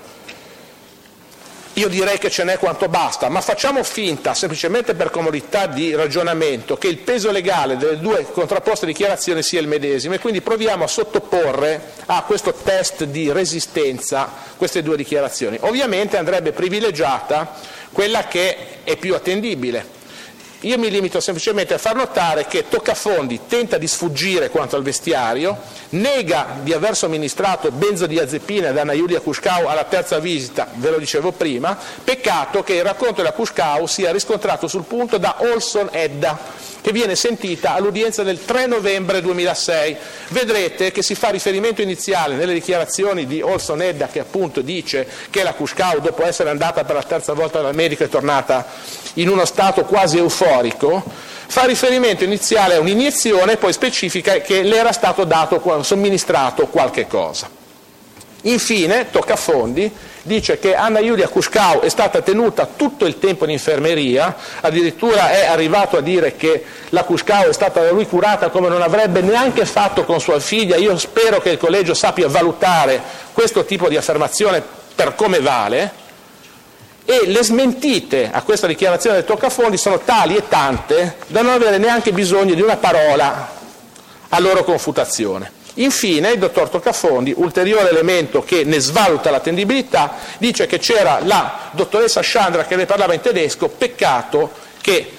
Io direi che ce n'è quanto basta, ma facciamo finta, semplicemente per comodità di ragionamento, che il peso legale delle due contrapposte dichiarazioni sia il medesimo e quindi proviamo a sottoporre a questo test di resistenza queste due dichiarazioni. Ovviamente andrebbe privilegiata quella che è più attendibile. Io mi limito semplicemente a far notare che Toccafondi tenta di sfuggire quanto al vestiario, nega di aver somministrato benzodiazepina ad Anna Giulia Cuscau alla terza visita, ve lo dicevo prima, peccato che il racconto della Cuscau sia riscontrato sul punto da Olson Edda, che viene sentita all'udienza del 3 novembre 2006. Vedrete che si fa riferimento iniziale nelle dichiarazioni di Olson Edda, che appunto dice che la Cuscau, dopo essere andata per la terza volta dal medico, è tornata in uno stato quasi euforico, fa riferimento iniziale a un'iniezione e poi specifica che le era stato somministrato qualche cosa. Infine Toccafondi dice che Anna Giulia Cuscau è stata tenuta tutto il tempo in infermeria, addirittura è arrivato a dire che la Cuscau è stata da lui curata come non avrebbe neanche fatto con sua figlia. Io spero che il collegio sappia valutare questo tipo di affermazione per come vale, e le smentite a questa dichiarazione del Toccafondi sono tali e tante da non avere neanche bisogno di una parola a loro confutazione. Infine il dottor Toccafondi, ulteriore elemento che ne svaluta l'attendibilità, dice che c'era la dottoressa Chandra che ne parlava in tedesco, peccato che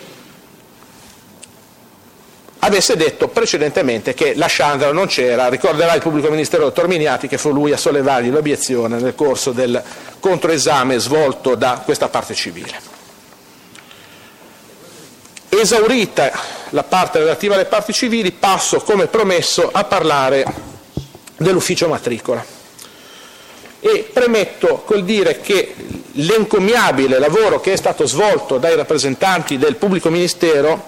avesse detto precedentemente che la Chandra non c'era. Ricorderà il pubblico ministero dottor Miniati che fu lui a sollevargli l'obiezione nel corso del controesame svolto da questa parte civile. esaurita la parte relativa alle parti civili, passo, come promesso, a parlare dell'ufficio matricola. E premetto col dire che l'encomiabile lavoro che è stato svolto dai rappresentanti del pubblico ministero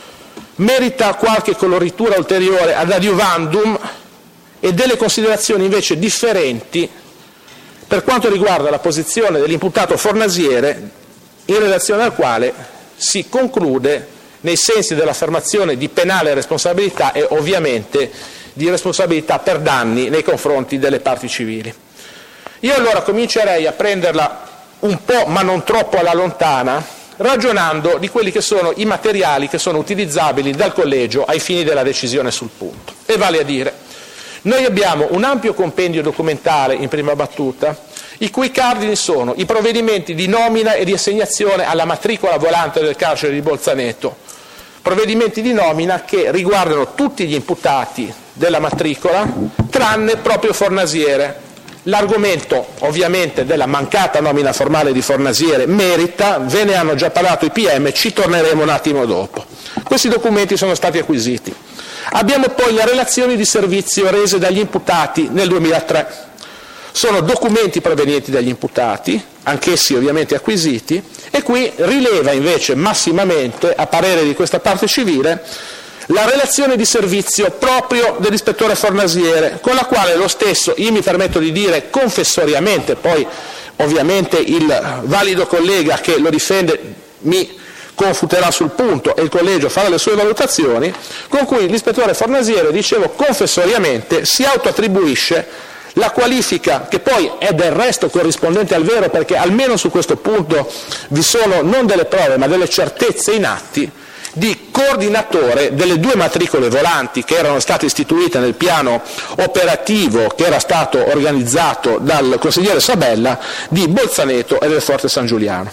merita qualche coloritura ulteriore ad adiuvandum e delle considerazioni invece differenti per quanto riguarda la posizione dell'imputato Fornasiere, in relazione al quale si conclude nei sensi dell'affermazione di penale responsabilità e ovviamente di responsabilità per danni nei confronti delle parti civili. Io allora comincerei a prenderla un po', ma non troppo alla lontana, ragionando di quelli che sono i materiali che sono utilizzabili dal collegio ai fini della decisione sul punto. E vale a dire, noi abbiamo un ampio compendio documentale in prima battuta, i cui cardini sono i provvedimenti di nomina e di assegnazione alla matricola volante del carcere di Bolzaneto, provvedimenti di nomina che riguardano tutti gli imputati della matricola, tranne proprio Fornasiere. L'argomento ovviamente della mancata nomina formale di Fornasiere merita, ve ne hanno già parlato i PM, ci torneremo un attimo dopo. Questi documenti sono stati acquisiti. Abbiamo poi le relazioni di servizio rese dagli imputati nel 2003. Sono documenti provenienti dagli imputati, anch'essi ovviamente acquisiti, e qui rileva invece massimamente, a parere di questa parte civile, la relazione di servizio proprio dell'ispettore Fornasiere, con la quale lo stesso, io mi permetto di dire confessoriamente, poi ovviamente il valido collega che lo difende mi confuterà sul punto e il collegio farà le sue valutazioni, con cui l'ispettore Fornasiere, dicevo confessoriamente, si autoattribuisce la qualifica, che poi è del resto corrispondente al vero, perché almeno su questo punto vi sono non delle prove ma delle certezze in atti, di coordinatore delle 2 matricole volanti che erano state istituite nel piano operativo che era stato organizzato dal consigliere Sabella di Bolzaneto e del Forte San Giuliano.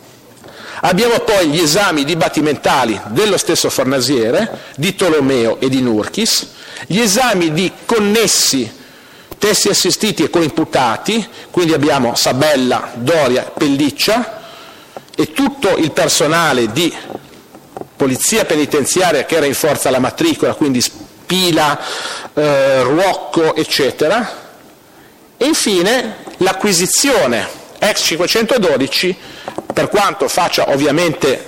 Abbiamo poi gli esami dibattimentali dello stesso Fornasiere, di Tolomeo e di Nurkis, gli esami di connessi testi assistiti e coimputati, quindi abbiamo Sabella, Doria, Pelliccia e tutto il personale di polizia penitenziaria che era in forza alla matricola, quindi Spila, Ruocco, eccetera, e infine l'acquisizione ex 512, per quanto faccia ovviamente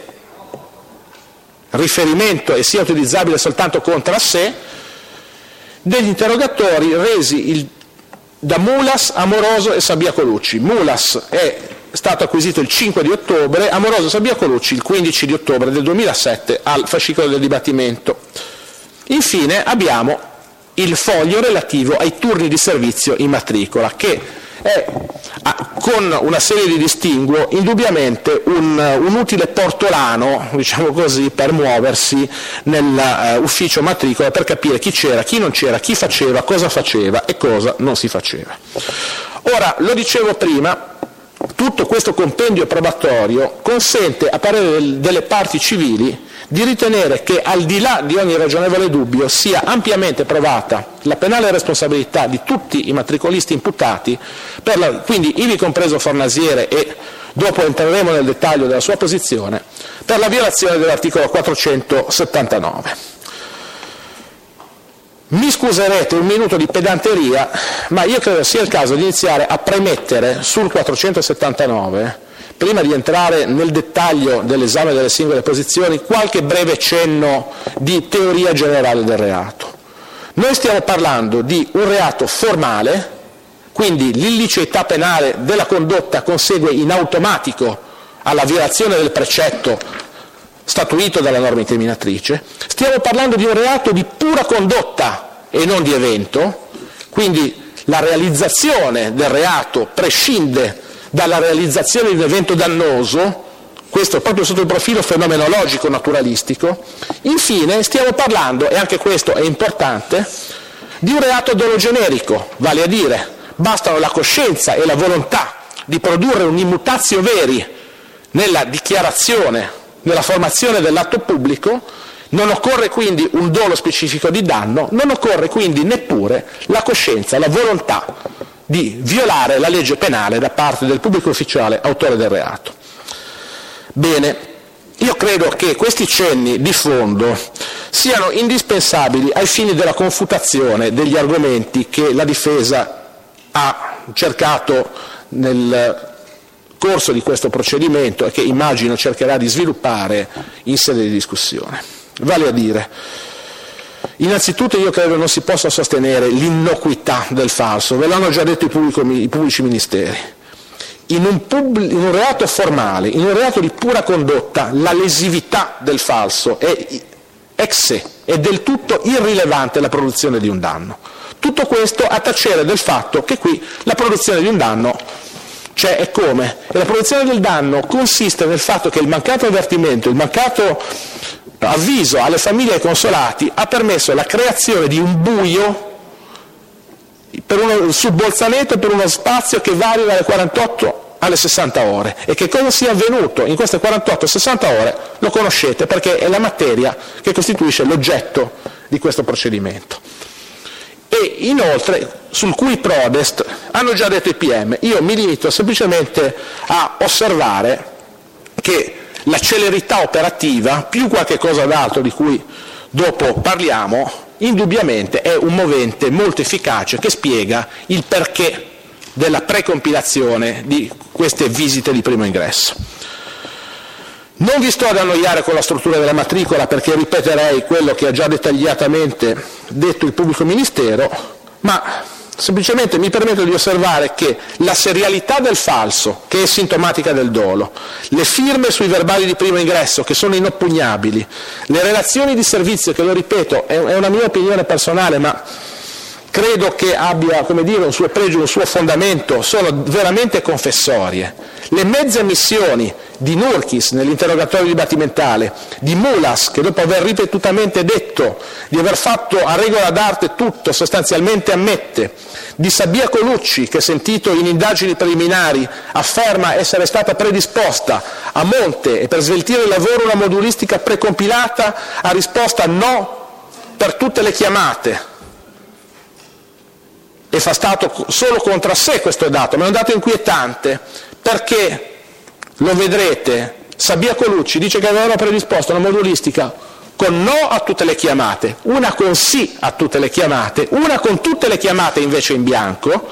riferimento e sia utilizzabile soltanto contra sé, degli interrogatori resi da Mulas, Amoroso e Sabia Colucci. Mulas è stato acquisito il 5 di ottobre, Amoroso e Sabia Colucci il 15 di ottobre del 2007 al fascicolo del dibattimento. Infine abbiamo il foglio relativo ai turni di servizio in matricola, che è, con una serie di distinguo, indubbiamente un utile portolano, diciamo così, per muoversi nell'ufficio matricola, per capire chi c'era, chi non c'era, chi faceva, cosa faceva e cosa non si faceva. Ora, lo dicevo prima, tutto questo compendio probatorio consente, a parere delle parti civili, di ritenere che, al di là di ogni ragionevole dubbio, sia ampiamente provata la penale responsabilità di tutti i matricolisti imputati, quindi ivi compreso Fornasiere, e dopo entreremo nel dettaglio della sua posizione, per la violazione dell'articolo 479. Mi scuserete un minuto di pedanteria, ma io credo sia il caso di iniziare a premettere sul 479, prima di entrare nel dettaglio dell'esame delle singole posizioni, qualche breve cenno di teoria generale del reato. Noi stiamo parlando di un reato formale, quindi l'illiceità penale della condotta consegue in automatico alla violazione del precetto statuito dalla norma incriminatrice. Stiamo parlando di un reato di pura condotta e non di evento, quindi la realizzazione del reato prescinde dalla realizzazione di un evento dannoso, questo proprio sotto il profilo fenomenologico naturalistico. Infine stiamo parlando, e anche questo è importante, di un reato dologenerico, vale a dire bastano la coscienza e la volontà di produrre un immutatio veri nella dichiarazione, nella formazione dell'atto pubblico, non occorre quindi un dolo specifico di danno, non occorre quindi neppure la coscienza, la volontà di violare la legge penale da parte del pubblico ufficiale autore del reato. Bene, Io credo che questi cenni di fondo siano indispensabili ai fini della confutazione degli argomenti che la difesa ha cercato nel corso di questo procedimento e che immagino cercherà di sviluppare in sede di discussione. Vale a dire, innanzitutto io credo non si possa sostenere l'innocuità del falso, ve l'hanno già detto i pubblici ministeri. In un reato formale, in un reato di pura condotta, la lesività del falso è ex se, è del tutto irrilevante la produzione di un danno. Tutto questo a tacere del fatto che qui la produzione di un danno c'è e come. E la produzione del danno consiste nel fatto che il mancato avvertimento, il mancato avviso alle famiglie e ai consolati ha permesso la creazione di un buio sul Bolzaneto per uno spazio che varia dalle 48 alle 60 ore. E che cosa sia avvenuto in queste 48-60 ore lo conoscete, perché è la materia che costituisce l'oggetto di questo procedimento. E inoltre sul cui prodest hanno già detto i PM. Io mi limito semplicemente a osservare che la celerità operativa, più qualche cosa d'altro di cui dopo parliamo, indubbiamente è un movente molto efficace che spiega il perché della precompilazione di queste visite di primo ingresso. Non vi sto ad annoiare con la struttura della matricola, perché ripeterei quello che ha già dettagliatamente detto il pubblico ministero, ma semplicemente mi permetto di osservare che la serialità del falso, che è sintomatica del dolo, le firme sui verbali di primo ingresso, che sono inoppugnabili, le relazioni di servizio, che lo ripeto, è una mia opinione personale, ma credo che abbia, come dire, un suo pregio, un suo fondamento, sono veramente confessorie. Le mezze ammissioni di Nurkis nell'interrogatorio dibattimentale, di Mulas, che dopo aver ripetutamente detto di aver fatto a regola d'arte tutto, sostanzialmente ammette, di Sabia Colucci, che sentito in indagini preliminari afferma essere stata predisposta a monte e per sveltire il lavoro una modulistica precompilata, ha risposta no per tutte le chiamate. E fa stato solo contro sé questo dato, ma è un dato inquietante, perché, lo vedrete, Sabia Colucci dice che aveva predisposto una modulistica con no a tutte le chiamate, una con sì a tutte le chiamate, una con tutte le chiamate invece in bianco,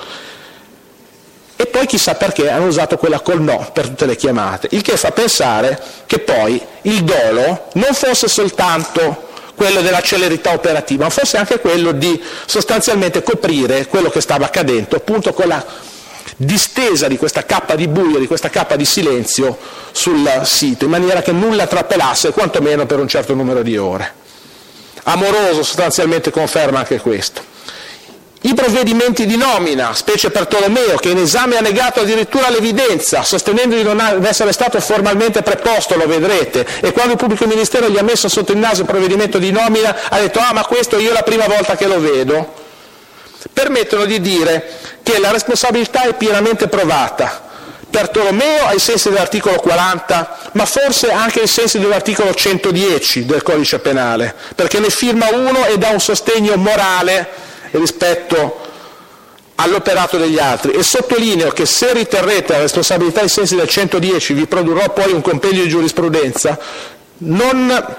e poi chissà perché hanno usato quella col no per tutte le chiamate, il che fa pensare che poi il dolo non fosse soltanto quello della celerità operativa, ma fosse anche quello di sostanzialmente coprire quello che stava accadendo, appunto con la distesa di questa cappa di buio, di questa cappa di silenzio sul sito, in maniera che nulla trappelasse, quantomeno per un certo numero di ore. Amoroso sostanzialmente conferma anche questo. I provvedimenti di nomina, specie per Tolomeo, che in esame ha negato addirittura l'evidenza, sostenendo di non essere stato formalmente preposto, lo vedrete, e quando il pubblico ministero gli ha messo sotto il naso il provvedimento di nomina ha detto «Ah, ma questo io è la prima volta che lo vedo», permettono di dire che la responsabilità è pienamente provata per Tolomeo ai sensi dell'articolo 40, ma forse anche ai sensi dell'articolo 110 del codice penale, perché ne firma uno e dà un sostegno morale rispetto all'operato degli altri. E sottolineo che se riterrete la responsabilità ai sensi del 110, vi produrrò poi un compendio di giurisprudenza, non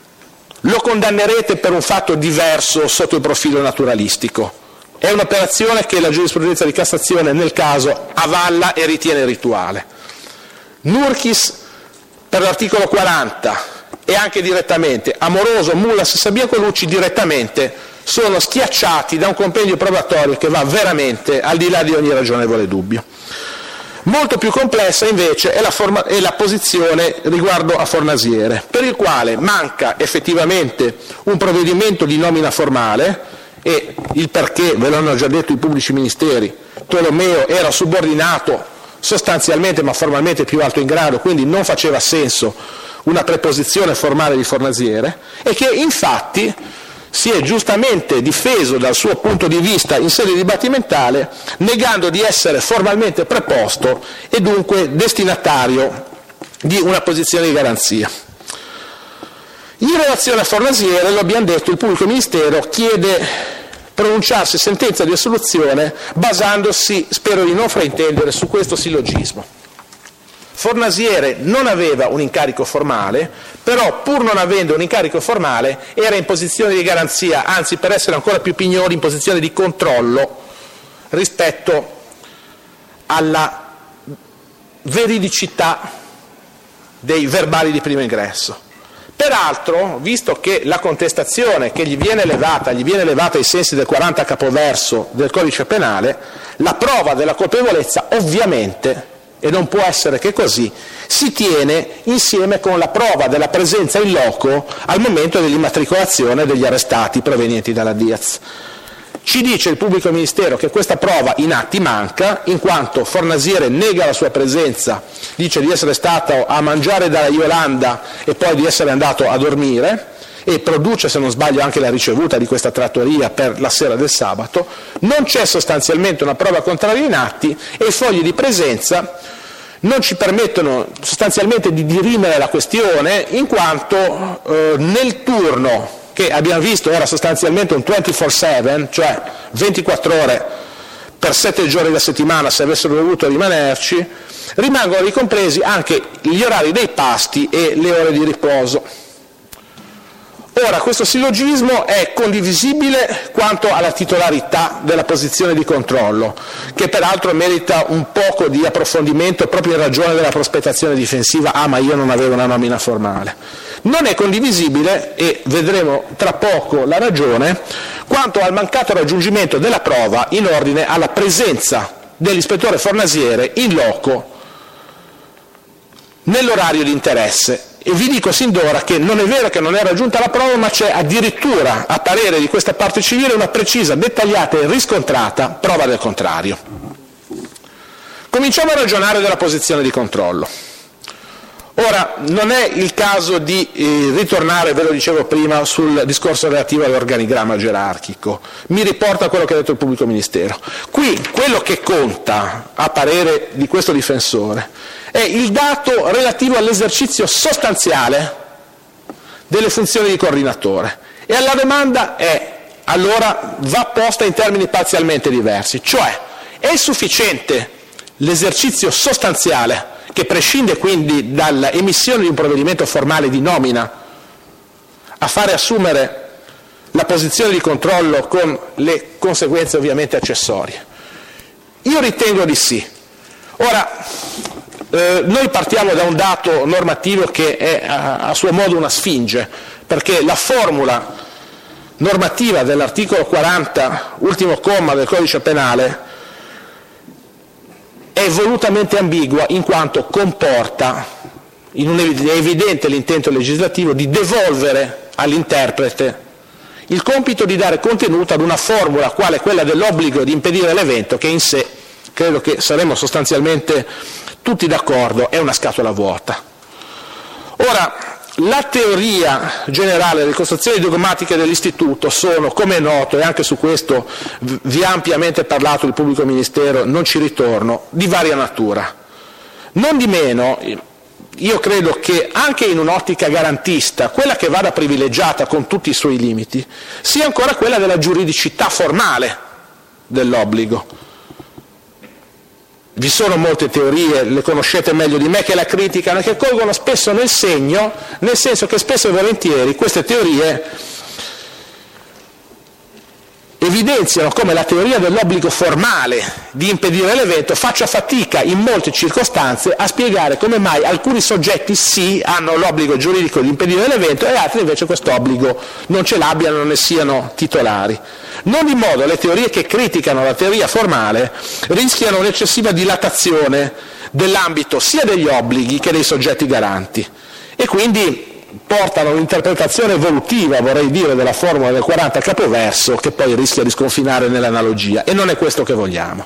lo condannerete per un fatto diverso sotto il profilo naturalistico. È un'operazione che la giurisprudenza di Cassazione nel caso avalla e ritiene rituale. Nurkis per l'articolo 40 e anche direttamente, Amoroso, Mulas e Sabia Colucci direttamente sono schiacciati da un compendio probatorio che va veramente al di là di ogni ragionevole dubbio. Molto più complessa invece è la posizione riguardo a Fornasiere, per il quale manca effettivamente un provvedimento di nomina formale, e il perché ve l'hanno già detto i pubblici ministeri. Tolomeo era subordinato sostanzialmente ma formalmente più alto in grado, quindi non faceva senso una preposizione formale di Fornasiere, e che infatti si è giustamente difeso dal suo punto di vista in sede dibattimentale, negando di essere formalmente preposto e dunque destinatario di una posizione di garanzia. In relazione a Fornasiere, lo abbiamo detto, il pubblico ministero chiede pronunciarsi sentenza di assoluzione basandosi, spero di non fraintendere, su questo sillogismo. Fornasiere non aveva un incarico formale, però pur non avendo un incarico formale era in posizione di garanzia, anzi per essere ancora più pignoli in posizione di controllo rispetto alla veridicità dei verbali di primo ingresso. Peraltro, visto che la contestazione che gli viene levata ai sensi del 40 capoverso del codice penale, la prova della colpevolezza ovviamente, e non può essere che così, si tiene insieme con la prova della presenza in loco al momento dell'immatricolazione degli arrestati provenienti dalla Diaz. Ci dice il pubblico ministero che questa prova in atti manca, in quanto Fornasiere nega la sua presenza, dice di essere stato a mangiare dalla Iolanda e poi di essere andato a dormire, e produce, se non sbaglio, anche la ricevuta di questa trattoria per la sera del sabato. Non c'è sostanzialmente una prova contraria in atti e i fogli di presenza non ci permettono sostanzialmente di dirimere la questione, in quanto nel turno che abbiamo visto era sostanzialmente un 24/7, cioè 24 ore per 7 giorni della settimana se avessero dovuto rimanerci, rimangono ricompresi anche gli orari dei pasti e le ore di riposo. Ora, questo sillogismo è condivisibile quanto alla titolarità della posizione di controllo, che peraltro merita un poco di approfondimento proprio in ragione della prospettazione difensiva «ah, ma io non avevo una nomina formale». Non è condivisibile, e vedremo tra poco la ragione, quanto al mancato raggiungimento della prova in ordine alla presenza dell'ispettore Fornasiere in loco nell'orario di interesse. E vi dico sin d'ora che non è vero che non è raggiunta la prova, ma c'è addirittura, a parere di questa parte civile, una precisa, dettagliata e riscontrata prova del contrario. Cominciamo a ragionare della posizione di controllo. Ora, non è il caso di ritornare, ve lo dicevo prima, sul discorso relativo all'organigramma gerarchico. Mi riporta a quello che ha detto il pubblico ministero. Qui quello che conta, a parere di questo difensore, è il dato relativo all'esercizio sostanziale delle funzioni di coordinatore. E alla domanda allora va posta in termini parzialmente diversi, cioè è sufficiente l'esercizio sostanziale, che prescinde quindi dall'emissione di un provvedimento formale di nomina, a fare assumere la posizione di controllo con le conseguenze ovviamente accessorie? Io ritengo di sì. Ora, noi partiamo da un dato normativo che è a suo modo una sfinge, perché la formula normativa dell'articolo 40, ultimo comma del codice penale, è volutamente ambigua, in quanto comporta, è evidente l'intento legislativo di devolvere all'interprete il compito di dare contenuto ad una formula quale quella dell'obbligo di impedire l'evento, che in sé, credo che saremo sostanzialmente tutti d'accordo, è una scatola vuota. Ora, la teoria generale, le costruzioni dogmatiche dell'istituto sono, come è noto, e anche su questo vi ha ampiamente parlato il pubblico ministero, non ci ritorno, di varia natura. Non di meno, io credo che anche in un'ottica garantista, quella che vada privilegiata con tutti i suoi limiti, sia ancora quella della giuridicità formale dell'obbligo. Vi sono molte teorie, le conoscete meglio di me, che la criticano e che colgono spesso nel segno, nel senso che spesso e volentieri queste teorie evidenziano come la teoria dell'obbligo formale di impedire l'evento faccia fatica in molte circostanze a spiegare come mai alcuni soggetti sì hanno l'obbligo giuridico di impedire l'evento e altri invece questo obbligo non ce l'abbiano, non ne siano titolari. Non di modo le teorie che criticano la teoria formale rischiano un'eccessiva dilatazione dell'ambito sia degli obblighi che dei soggetti garanti e quindi portano un'interpretazione evolutiva, vorrei dire, della formula del 40 capoverso che poi rischia di sconfinare nell'analogia, e non è questo che vogliamo.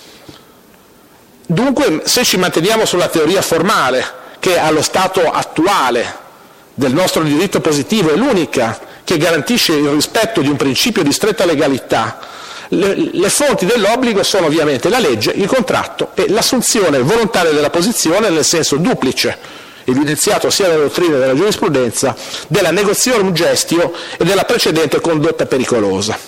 Dunque, se ci manteniamo sulla teoria formale, che allo stato attuale del nostro diritto positivo è l'unica che garantisce il rispetto di un principio di stretta legalità, le fonti dell'obbligo sono ovviamente la legge, il contratto e l'assunzione volontaria della posizione nel senso duplice, evidenziato sia nella dottrina che nella giurisprudenza, della negotiarum gestio e della precedente condotta pericolosa.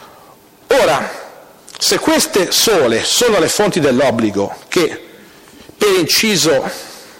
Ora, se queste sole sono le fonti dell'obbligo che per inciso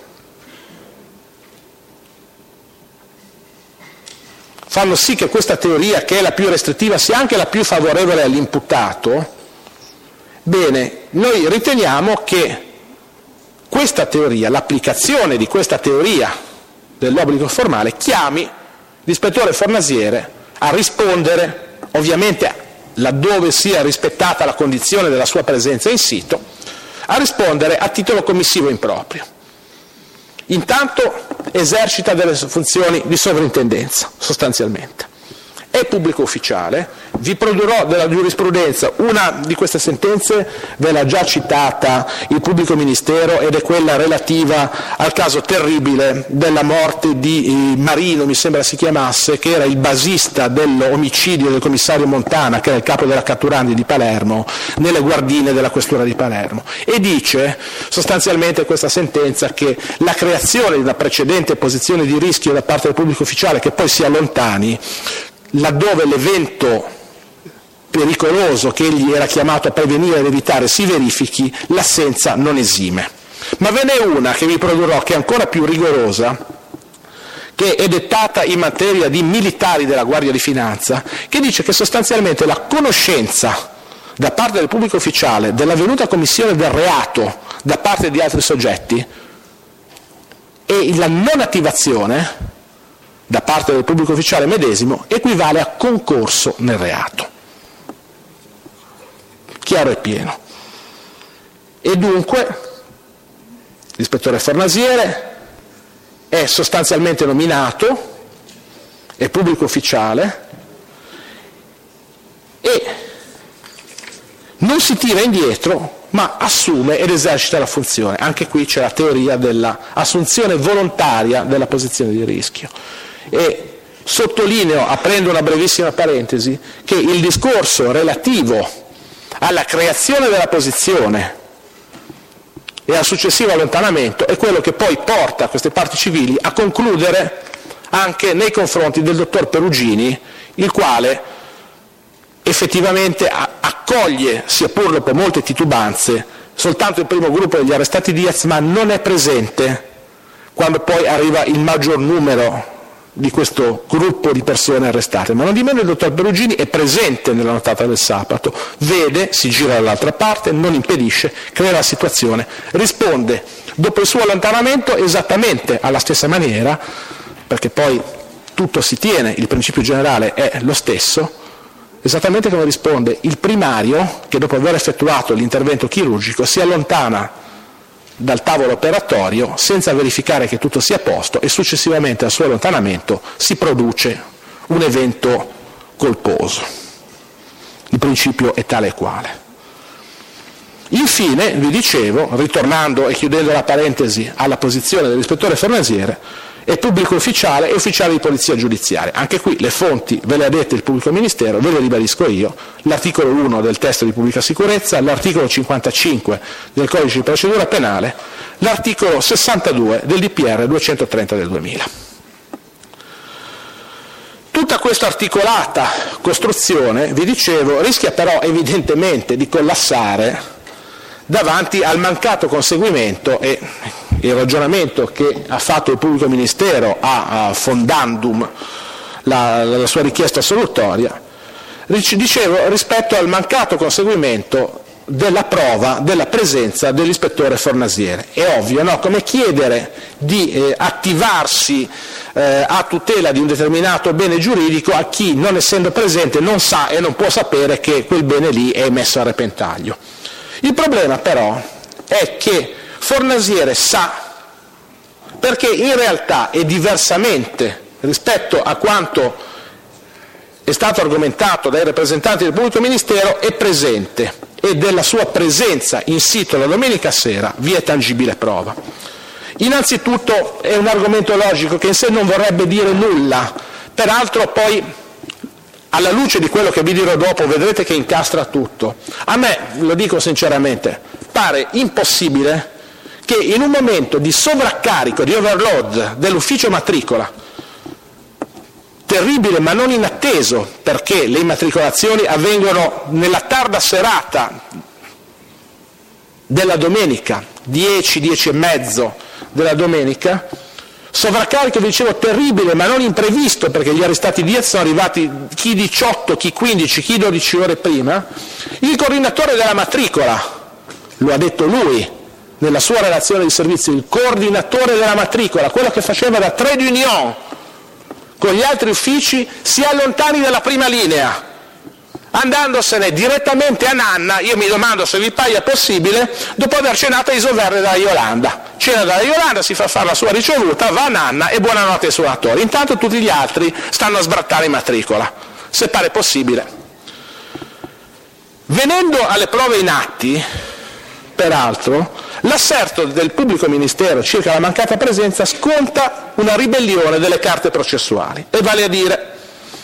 fanno sì che questa teoria, che è la più restrittiva, sia anche la più favorevole all'imputato, bene, noi riteniamo che questa teoria, l'applicazione di questa teoria dell'obbligo formale, chiami l'ispettore Fornasiere a rispondere, ovviamente laddove sia rispettata la condizione della sua presenza in sito, a rispondere a titolo commissivo improprio. Intanto esercita delle funzioni di sovrintendenza, sostanzialmente. È pubblico ufficiale, vi produrrò della giurisprudenza, una di queste sentenze ve l'ha già citata il pubblico ministero ed è quella relativa al caso terribile della morte di Marino, mi sembra si chiamasse, che era il basista dell'omicidio del commissario Montana, che era il capo della Catturandi di Palermo, nelle guardine della questura di Palermo, e dice sostanzialmente questa sentenza che la creazione di una precedente posizione di rischio da parte del pubblico ufficiale che poi si allontani laddove l'evento pericoloso che egli era chiamato a prevenire ed evitare si verifichi, l'assenza non esime. Ma ve n'è una che vi produrrò che è ancora più rigorosa, che è dettata in materia di militari della Guardia di Finanza, che dice che sostanzialmente la conoscenza da parte del pubblico ufficiale dell'avvenuta commissione del reato da parte di altri soggetti e la non attivazione da parte del pubblico ufficiale medesimo equivale a concorso nel reato. Chiaro e pieno. E dunque l'ispettore Fornasiere è sostanzialmente nominato, è pubblico ufficiale e non si tira indietro ma assume ed esercita la funzione. Anche qui c'è la teoria dell'assunzione volontaria della posizione di rischio. E sottolineo, aprendo una brevissima parentesi, che il discorso relativo alla creazione della posizione e al successivo allontanamento è quello che poi porta queste parti civili a concludere anche nei confronti del dottor Perugini, il quale effettivamente accoglie, sia pur dopo molte titubanze, soltanto il primo gruppo degli arrestati Diaz, ma non è presente quando poi arriva il maggior numero di questo gruppo di persone arrestate. Ma non di meno il dottor Perugini è presente nella nottata del sabato, vede, si gira dall'altra parte, non impedisce, crea la situazione, risponde dopo il suo allontanamento esattamente alla stessa maniera, perché poi tutto si tiene, il principio generale è lo stesso, esattamente come risponde il primario che dopo aver effettuato l'intervento chirurgico si allontana dal tavolo operatorio senza verificare che tutto sia a posto e successivamente al suo allontanamento si produce un evento colposo. Il principio è tale e quale. Infine, vi dicevo, ritornando e chiudendo la parentesi alla posizione dell'ispettore Fornasiere, è pubblico ufficiale e ufficiale di polizia giudiziaria. Anche qui le fonti ve le ha dette il pubblico ministero, ve le ribadisco io: l'articolo 1 del testo di pubblica sicurezza, l'articolo 55 del codice di procedura penale, l'articolo 62 del DPR 230 del 2000. Tutta questa articolata costruzione, vi dicevo, rischia però evidentemente di collassare davanti al mancato conseguimento, e il ragionamento che ha fatto il pubblico ministero a fondandum la sua richiesta assolutoria, dicevo, rispetto al mancato conseguimento della prova della presenza dell'ispettore Fornasiere. È ovvio, no? Come chiedere di attivarsi a tutela di un determinato bene giuridico a chi, non essendo presente, non sa e non può sapere che quel bene lì è messo a repentaglio. Il problema però è che Fornasiere sa, perché in realtà è diversamente rispetto a quanto è stato argomentato dai rappresentanti del pubblico ministero, è presente e della sua presenza in sito la domenica sera vi è tangibile prova. Innanzitutto è un argomento logico che in sé non vorrebbe dire nulla, peraltro poi alla luce di quello che vi dirò dopo vedrete che incastra tutto. A me, lo dico sinceramente, pare impossibile che in un momento di sovraccarico, di overload dell'ufficio matricola, terribile ma non inatteso, perché le immatricolazioni avvengono nella tarda serata della domenica, 10 e mezzo della domenica, sovraccarico, vi dicevo, terribile ma non imprevisto, perché gli arrestati Diaz sono arrivati chi 18, chi 15, chi 12 ore prima. Il coordinatore della matricola, lo ha detto lui nella sua relazione di servizio, il coordinatore della matricola, quello che faceva da trade union con gli altri uffici, si allontani dalla prima linea, andandosene direttamente a Nanna. Io mi domando se vi paia possibile, dopo aver cenato a Isoverde dalla Iolanda. Cena dalla Iolanda, si fa fare la sua ricevuta, va a Nanna e buonanotte ai suonatori. Intanto tutti gli altri stanno a sbrattare in matricola, se pare possibile. Venendo alle prove in atti, peraltro, l'asserto del pubblico ministero circa la mancata presenza sconta una ribellione delle carte processuali, e vale a dire: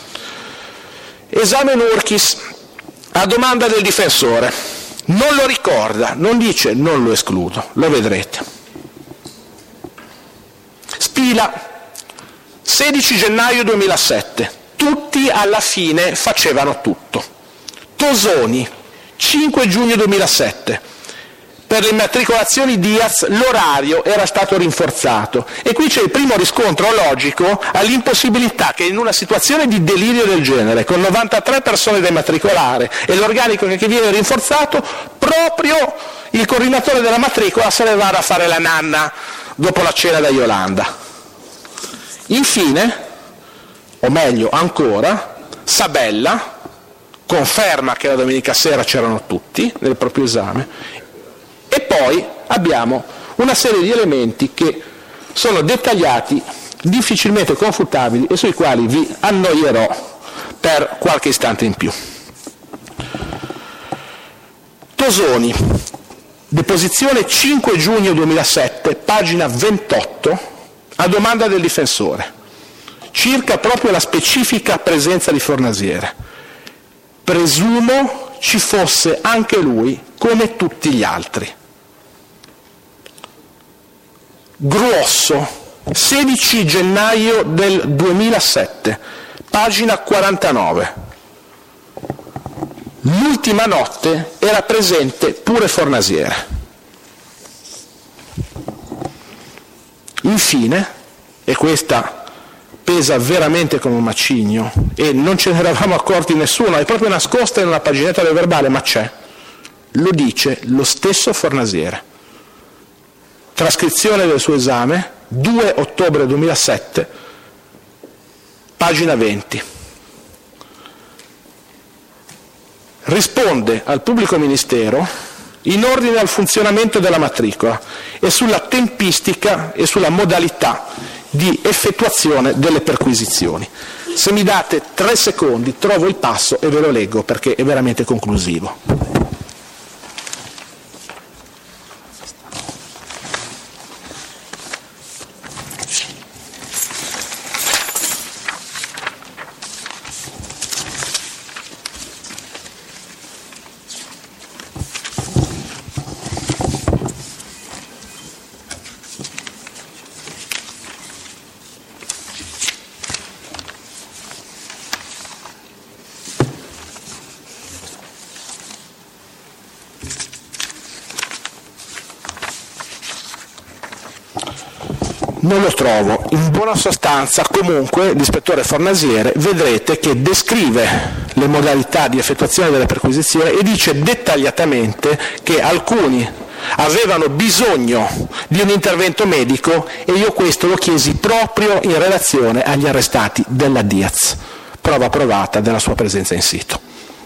esame Nurkis, a domanda del difensore, non lo ricorda, non dice non lo escludo, lo vedrete. Spila, 16 gennaio 2007, tutti alla fine facevano tutto. Tosoni, 5 giugno 2007, per le immatricolazioni Diaz l'orario era stato rinforzato, e qui c'è il primo riscontro logico all'impossibilità che in una situazione di delirio del genere, con 93 persone da immatricolare e l'organico che viene rinforzato, proprio il coordinatore della matricola se ne va a fare la nanna dopo la cena da Iolanda. Infine, o meglio ancora, Sabella conferma che la domenica sera c'erano tutti nel proprio esame. E poi abbiamo una serie di elementi che sono dettagliati, difficilmente confutabili, e sui quali vi annoierò per qualche istante in più. Tosoni, deposizione 5 giugno 2007, pagina 28, a domanda del difensore, circa proprio la specifica presenza di Fornasiere. Presumo ci fosse anche lui, come tutti gli altri. Gruosso, 16 gennaio del 2007, pagina 49. L'ultima notte era presente pure Fornasiere. Infine, e questa pesa veramente come un macigno, e non ce ne eravamo accorti nessuno, è proprio nascosta in una paginetta del verbale, ma c'è, lo dice lo stesso Fornasiere. Trascrizione del suo esame, 2 ottobre 2007, pagina 20. Risponde al pubblico ministero in ordine al funzionamento della matricola e sulla tempistica e sulla modalità di effettuazione delle perquisizioni. Se mi date 3 secondi trovo il passo e ve lo leggo perché è veramente conclusivo. Non lo trovo. In buona sostanza, comunque, l'ispettore Fornasiere vedrete che descrive le modalità di effettuazione delle perquisizioni e dice dettagliatamente che alcuni avevano bisogno di un intervento medico, e io questo lo chiesi proprio in relazione agli arrestati della Diaz, prova provata della sua presenza in sito.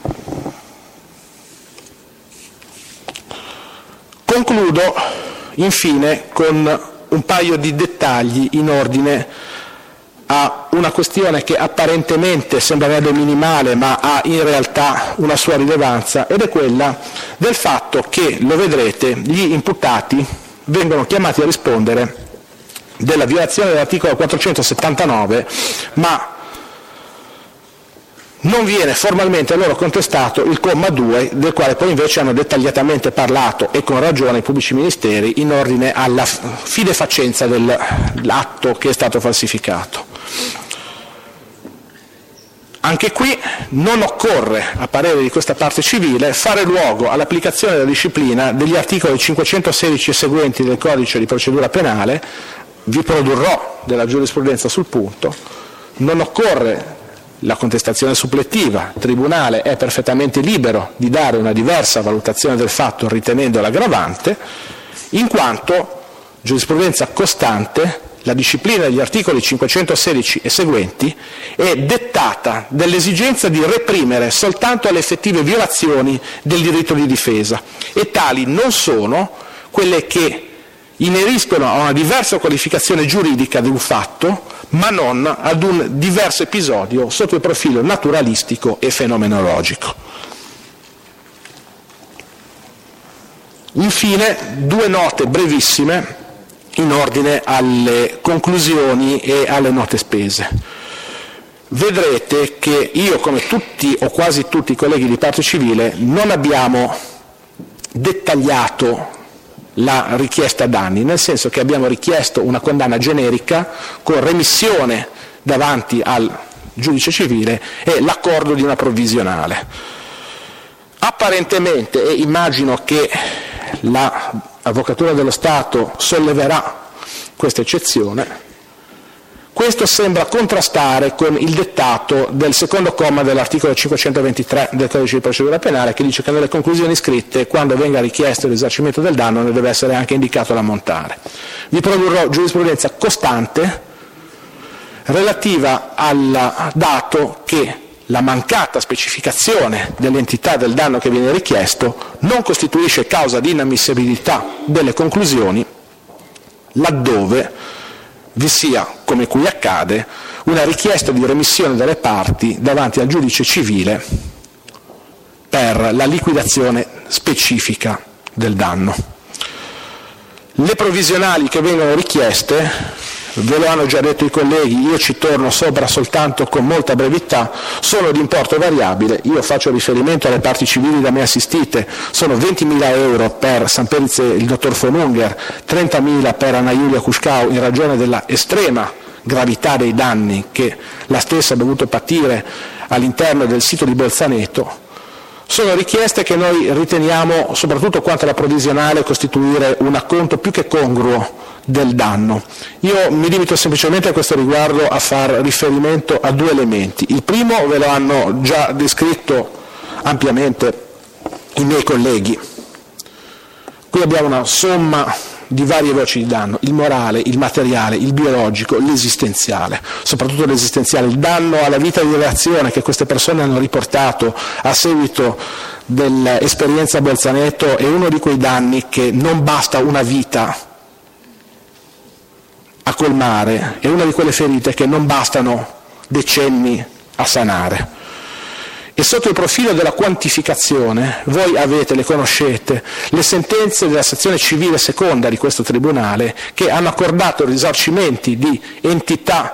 Concludo infine con un paio di dettagli in ordine a una questione che apparentemente sembrerebbe minimale ma ha in realtà una sua rilevanza, ed è quella del fatto che, lo vedrete, gli imputati vengono chiamati a rispondere della violazione dell'articolo 479, ma non viene formalmente a loro contestato il comma 2, del quale poi invece hanno dettagliatamente parlato, e con ragione, i pubblici ministeri in ordine alla fidefaccenza dell'atto che è stato falsificato. Anche qui non occorre, a parere di questa parte civile, fare luogo all'applicazione della disciplina degli articoli 516 e seguenti del Codice di procedura penale. Vi produrrò della giurisprudenza sul punto. Non occorre la contestazione supplettiva, il Tribunale è perfettamente libero di dare una diversa valutazione del fatto ritenendo l'aggravante, in quanto giurisprudenza costante la disciplina degli articoli 516 e seguenti è dettata dall'esigenza di reprimere soltanto le effettive violazioni del diritto di difesa, e tali non sono quelle che ineriscono a una diversa qualificazione giuridica di un fatto, ma non ad un diverso episodio sotto il profilo naturalistico e fenomenologico. Infine, due note brevissime in ordine alle conclusioni e alle note spese. Vedrete che io, come tutti o quasi tutti i colleghi di parte civile, non abbiamo dettagliato la richiesta danni, nel senso che abbiamo richiesto una condanna generica con remissione davanti al giudice civile e l'accordo di una provvisionale. Apparentemente, e immagino che l'Avvocatura dello Stato solleverà questa eccezione, questo sembra contrastare con il dettato del secondo comma dell'articolo 523 del Codice di procedura penale, che dice che nelle conclusioni scritte, quando venga richiesto il risarcimento del danno, ne deve essere anche indicato l'ammontare. Vi produrrò giurisprudenza costante relativa al dato che la mancata specificazione dell'entità del danno che viene richiesto non costituisce causa di inammissibilità delle conclusioni laddove vi sia, come qui accade, una richiesta di remissione delle parti davanti al giudice civile per la liquidazione specifica del danno. Le provvisionali che vengono richieste, ve lo hanno già detto i colleghi, io ci torno sopra soltanto con molta brevità, sono di importo variabile. Io faccio riferimento alle parti civili da me assistite, sono 20.000 euro per Samperitze il dottor von Unger, 30.000 per Anna Giulia Cuscau in ragione della estrema gravità dei danni che la stessa ha dovuto patire all'interno del sito di Bolzaneto. Sono richieste che noi riteniamo, soprattutto quanto alla provvisionale, costituire un acconto più che congruo del danno. Io mi limito semplicemente a questo riguardo a far riferimento a due elementi. Il primo ve lo hanno già descritto ampiamente i miei colleghi. Qui abbiamo una somma di varie voci di danno: il morale, il materiale, il biologico, l'esistenziale. Soprattutto l'esistenziale, il danno alla vita di reazione che queste persone hanno riportato a seguito dell'esperienza a Bolzaneto è uno di quei danni che non basta una vita a colmare, è una di quelle ferite che non bastano decenni a sanare. E sotto il profilo della quantificazione, voi avete, le conoscete, le sentenze della sezione civile seconda di questo Tribunale che hanno accordato risarcimenti di entità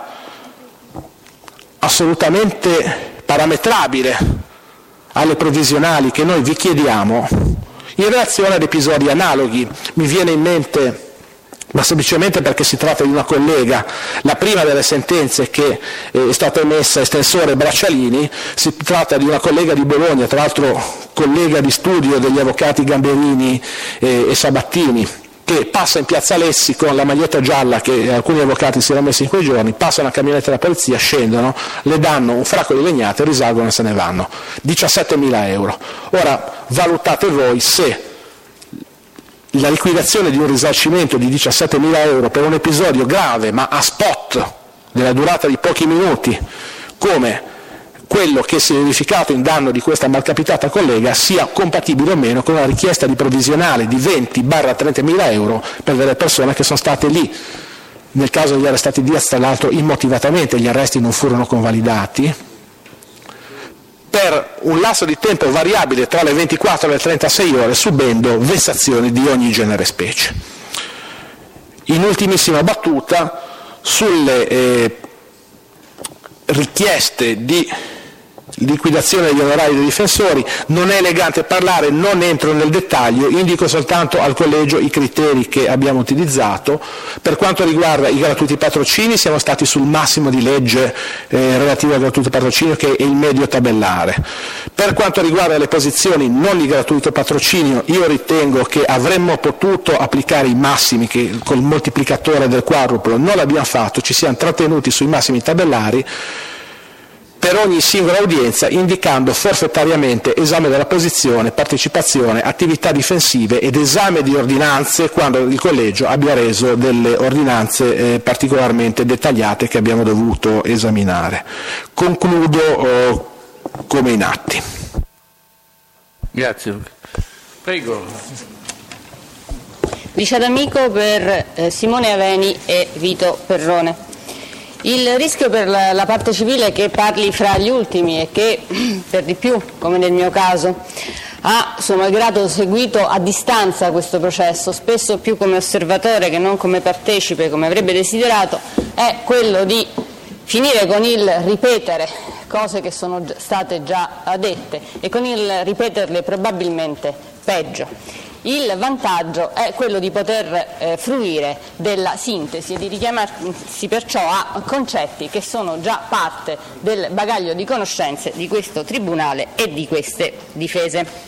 assolutamente parametrabile alle provvisionali che noi vi chiediamo in reazione ad episodi analoghi. Mi viene in mente, ma semplicemente perché si tratta di una collega, la prima delle sentenze che è stata emessa estensore Braccialini. Si tratta di una collega di Bologna, tra l'altro collega di studio degli avvocati Gamberini e Sabattini, che passa in piazza Alessi con la maglietta gialla che alcuni avvocati si erano messi in quei giorni, passa una camionetta della polizia, scendono, le danno un fracco di legnate, risalgono e se ne vanno. 17.000 euro. Ora valutate voi se la liquidazione di un risarcimento di 17.000 euro per un episodio grave ma a spot della durata di pochi minuti come quello che si è verificato in danno di questa malcapitata collega sia compatibile o meno con una richiesta di provvisionale di 20-30.000 euro per delle persone che sono state lì. Nel caso degli arrestati Diaz, tra l'altro immotivatamente, gli arresti non furono convalidati, per un lasso di tempo variabile tra le 24 e le 36 ore, subendo vessazioni di ogni genere e specie. In ultimissima battuta, sulle richieste di liquidazione degli onorari dei difensori. Non è elegante parlare, non entro nel dettaglio, indico soltanto al collegio i criteri che abbiamo utilizzato. Per quanto riguarda i gratuiti patrocini, siamo stati sul massimo di legge relativo al gratuito patrocinio, che è il medio tabellare. Per quanto riguarda le posizioni non di gratuito patrocinio, io ritengo che avremmo potuto applicare i massimi, che col moltiplicatore del quadruplo non l'abbiamo fatto, ci siamo trattenuti sui massimi tabellari per ogni singola udienza, indicando forfettariamente esame della posizione, partecipazione, attività difensive ed esame di ordinanze quando il collegio abbia reso delle ordinanze particolarmente dettagliate che abbiamo dovuto esaminare. Concludo come in atti. Grazie. Prego. Vice d'amico per Simone Aveni e Vito Perrone. Il rischio per la parte civile è che parli fra gli ultimi e che, per di più, come nel mio caso, ha suo malgrado seguito a distanza questo processo, spesso più come osservatore che non come partecipe, come avrebbe desiderato, è quello di finire con il ripetere cose che sono state già dette e con il ripeterle probabilmente peggio. Il vantaggio è quello di poter fruire della sintesi e di richiamarsi perciò a concetti che sono già parte del bagaglio di conoscenze di questo Tribunale e di queste difese.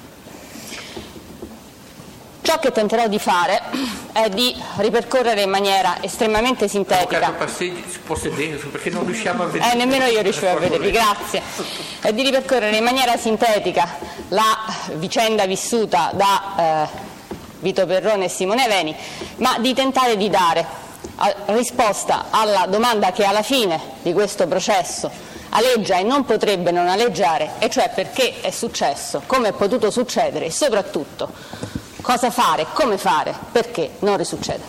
Ciò che tenterò di fare è di ripercorrere in maniera estremamente sintetica. Passeggi, si può sedere perché non riusciamo a vedere. Nemmeno io riuscivo a vedervi, grazie. È di ripercorrere in maniera sintetica la vicenda vissuta da Vito Perrone e Simone Aveni, ma di tentare di dare risposta alla domanda che alla fine di questo processo aleggia e non potrebbe non aleggiare, e cioè perché è successo, come è potuto succedere e soprattutto cosa fare, come fare, perché non risuccede.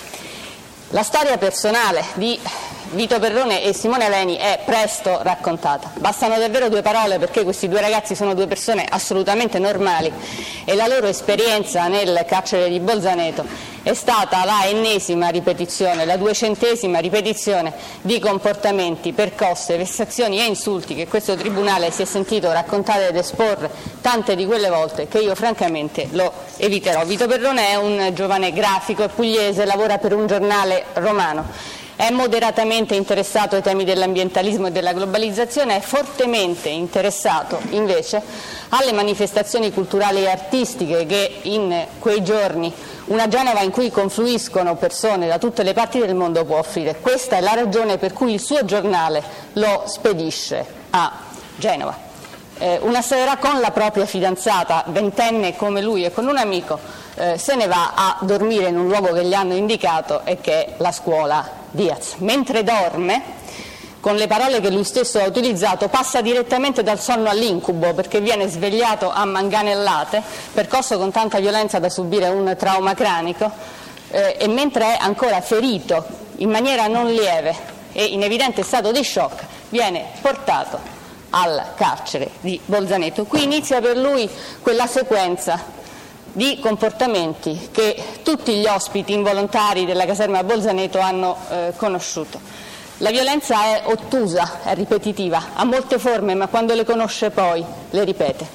La storia personale di Vito Perrone e Simone Aveni è presto raccontata. Bastano davvero 2 parole perché questi 2 ragazzi sono 2 persone assolutamente normali e la loro esperienza nel carcere di Bolzaneto è stata la ennesima ripetizione, la 200ª ripetizione di comportamenti, percosse, vessazioni e insulti che questo Tribunale si è sentito raccontare ed esporre tante di quelle volte che io francamente lo eviterò. Vito Perrone è un giovane grafico, è pugliese, lavora per un giornale romano. È moderatamente interessato ai temi dell'ambientalismo e della globalizzazione, è fortemente interessato invece alle manifestazioni culturali e artistiche che in quei giorni una Genova in cui confluiscono persone da tutte le parti del mondo può offrire. Questa è la ragione per cui il suo giornale lo spedisce a Genova. Una sera con la propria fidanzata, 20enne come lui e con un amico, se ne va a dormire in un luogo che gli hanno indicato e che è la scuola Diaz. Mentre dorme, con le parole che lui stesso ha utilizzato, passa direttamente dal sonno all'incubo perché viene svegliato a manganellate, percosso con tanta violenza da subire un trauma cranico e mentre è ancora ferito in maniera non lieve e in evidente stato di shock viene portato al carcere di Bolzaneto. Qui inizia per lui quella sequenza di comportamenti che tutti gli ospiti involontari della caserma Bolzaneto hanno conosciuto. La violenza è ottusa, è ripetitiva, ha molte forme, ma quando le conosce poi le ripete.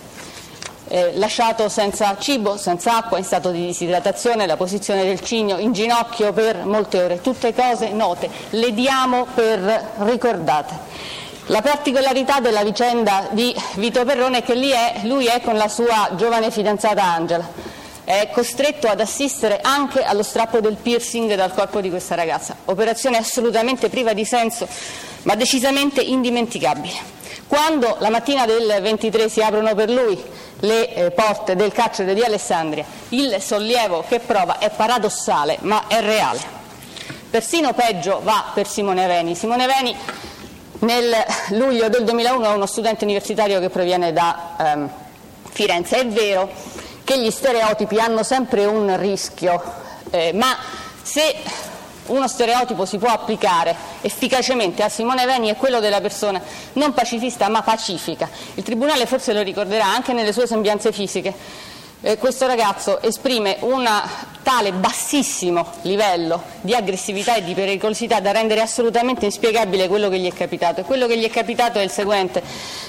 Lasciato senza cibo, senza acqua, in stato di disidratazione, la posizione del cigno, in ginocchio per molte ore, tutte cose note, le diamo per ricordate. La particolarità della vicenda di Vito Perrone è che lui è con la sua giovane fidanzata Angela, è costretto ad assistere anche allo strappo del piercing dal corpo di questa ragazza, operazione assolutamente priva di senso ma decisamente indimenticabile. Quando la mattina del 23 si aprono per lui le porte del carcere di Alessandria, il sollievo che prova è paradossale ma è reale. Persino peggio va per Simone Aveni. Simone Aveni nel luglio del 2001 è uno studente universitario che proviene da Firenze. È vero che gli stereotipi hanno sempre un rischio, ma se uno stereotipo si può applicare efficacemente a Simone Aveni è quello della persona non pacifista ma pacifica. Il Tribunale forse lo ricorderà anche nelle sue sembianze fisiche. Questo ragazzo esprime un tale bassissimo livello di aggressività e di pericolosità da rendere assolutamente inspiegabile quello che gli è capitato. E quello che gli è capitato è il seguente: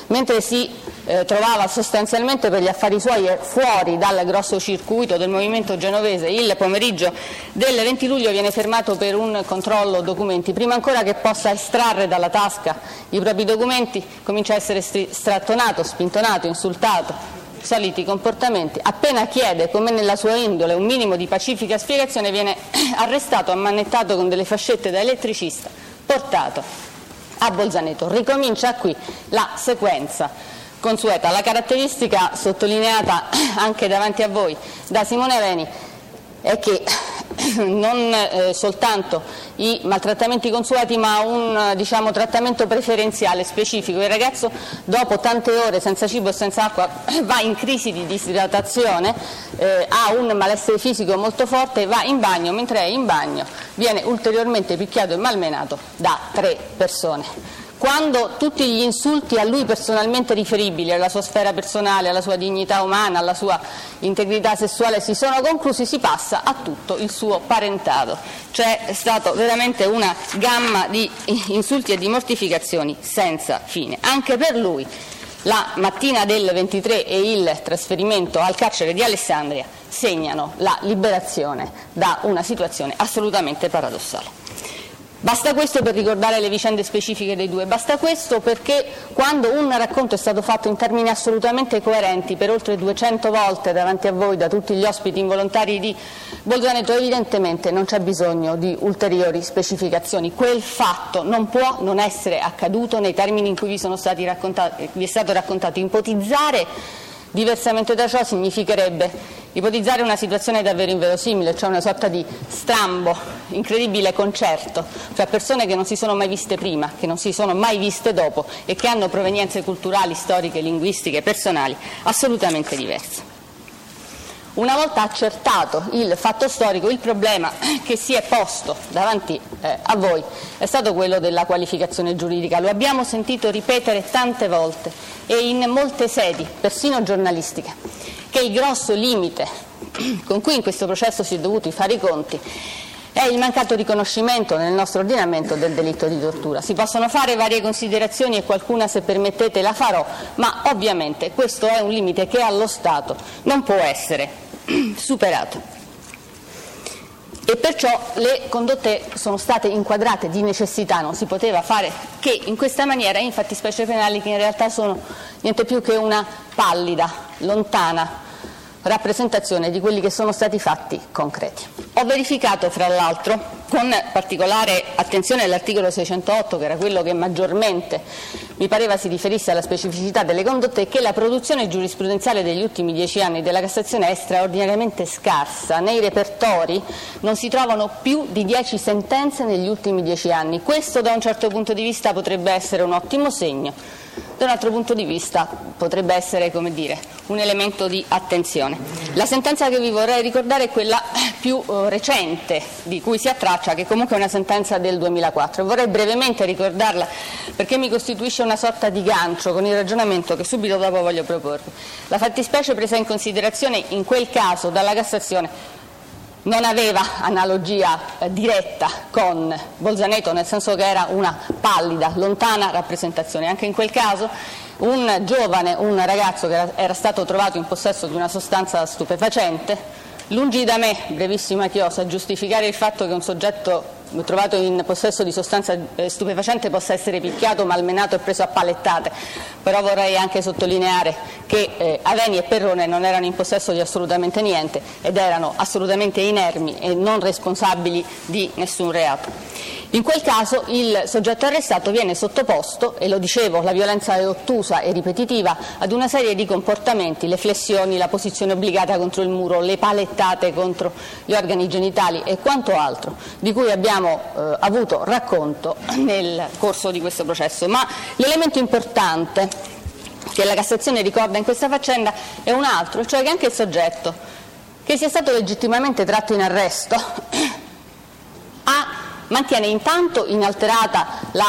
mentre si trovava sostanzialmente per gli affari suoi fuori dal grosso circuito del movimento genovese, il pomeriggio del 20 luglio viene fermato per un controllo documenti. Prima ancora che possa estrarre dalla tasca i propri documenti comincia a essere strattonato, spintonato, insultato, soliti comportamenti. Appena chiede, come nella sua indole, un minimo di pacifica spiegazione, viene arrestato, ammanettato con delle fascette da elettricista, portato a Bolzaneto. Ricomincia qui la sequenza consueta. La caratteristica sottolineata anche davanti a voi da Simone Veni è che non soltanto i maltrattamenti consueti, ma un trattamento preferenziale specifico. Il ragazzo, dopo tante ore senza cibo e senza acqua, va in crisi di disidratazione, ha un malessere fisico molto forte, va in bagno, mentre è in bagno viene ulteriormente picchiato e malmenato da 3 persone. Quando tutti gli insulti a lui personalmente riferibili, alla sua sfera personale, alla sua dignità umana, alla sua integrità sessuale si sono conclusi, si passa a tutto il suo parentado. C'è stata veramente una gamma di insulti e di mortificazioni senza fine. Anche per lui la mattina del 23 e il trasferimento al carcere di Alessandria segnano la liberazione da una situazione assolutamente paradossale. Basta questo per ricordare le vicende specifiche dei due, basta questo perché quando un racconto è stato fatto in termini assolutamente coerenti per oltre 200 volte davanti a voi da tutti gli ospiti involontari di Bolzaneto, evidentemente non c'è bisogno di ulteriori specificazioni. Quel fatto non può non essere accaduto nei termini in cui vi è stato raccontato. Ipotizzare diversamente da ciò significherebbe ipotizzare una situazione davvero inverosimile, cioè una sorta di strambo, incredibile concerto fra persone che non si sono mai viste prima, che non si sono mai viste dopo e che hanno provenienze culturali, storiche, linguistiche, personali assolutamente diverse. Una volta accertato il fatto storico, il problema che si è posto davanti a voi è stato quello della qualificazione giuridica. Lo abbiamo sentito ripetere tante volte e in molte sedi, persino giornalistiche, che il grosso limite con cui in questo processo si è dovuti fare i conti è il mancato riconoscimento nel nostro ordinamento del delitto di tortura. Si possono fare varie considerazioni e qualcuna, se permettete, la farò, ma ovviamente questo è un limite che allo Stato non può essere superato. E perciò le condotte sono state inquadrate di necessità, non si poteva fare che in questa maniera, in fattispecie penali che in realtà sono niente più che una pallida, lontana rappresentazione di quelli che sono stati fatti concreti. Ho verificato, fra l'altro, con particolare attenzione l'articolo 608, che era quello che maggiormente mi pareva si riferisse alla specificità delle condotte, che la produzione giurisprudenziale degli ultimi 10 anni della Cassazione è straordinariamente scarsa. Nei repertori non si trovano più di 10 sentenze negli ultimi 10 anni. Questo da un certo punto di vista potrebbe essere un ottimo segno, da un altro punto di vista potrebbe essere, come dire, un elemento di attenzione. La sentenza che vi vorrei ricordare è quella più recente di cui si attraccia, che comunque è una sentenza del 2004. Vorrei brevemente ricordarla perché mi costituisce una sorta di gancio con il ragionamento che subito dopo voglio proporvi. La fattispecie presa in considerazione in quel caso dalla Cassazione non aveva analogia diretta con Bolzaneto, nel senso che era una pallida, lontana rappresentazione. Anche in quel caso un giovane, un ragazzo che era stato trovato in possesso di una sostanza stupefacente, lungi da me, brevissima chiosa, giustificare il fatto che un soggetto trovato in possesso di sostanza stupefacente possa essere picchiato, malmenato e preso a palettate, però vorrei anche sottolineare che Aveni e Perrone non erano in possesso di assolutamente niente ed erano assolutamente inermi e non responsabili di nessun reato. In quel caso il soggetto arrestato viene sottoposto, e lo dicevo, la violenza è ottusa e ripetitiva, ad una serie di comportamenti, le flessioni, la posizione obbligata contro il muro, le palettate contro gli organi genitali e quanto altro, di cui abbiamo avuto racconto nel corso di questo processo. Ma l'elemento importante che la Cassazione ricorda in questa faccenda è un altro, cioè che anche il soggetto che sia stato legittimamente tratto in arresto mantiene intanto inalterata la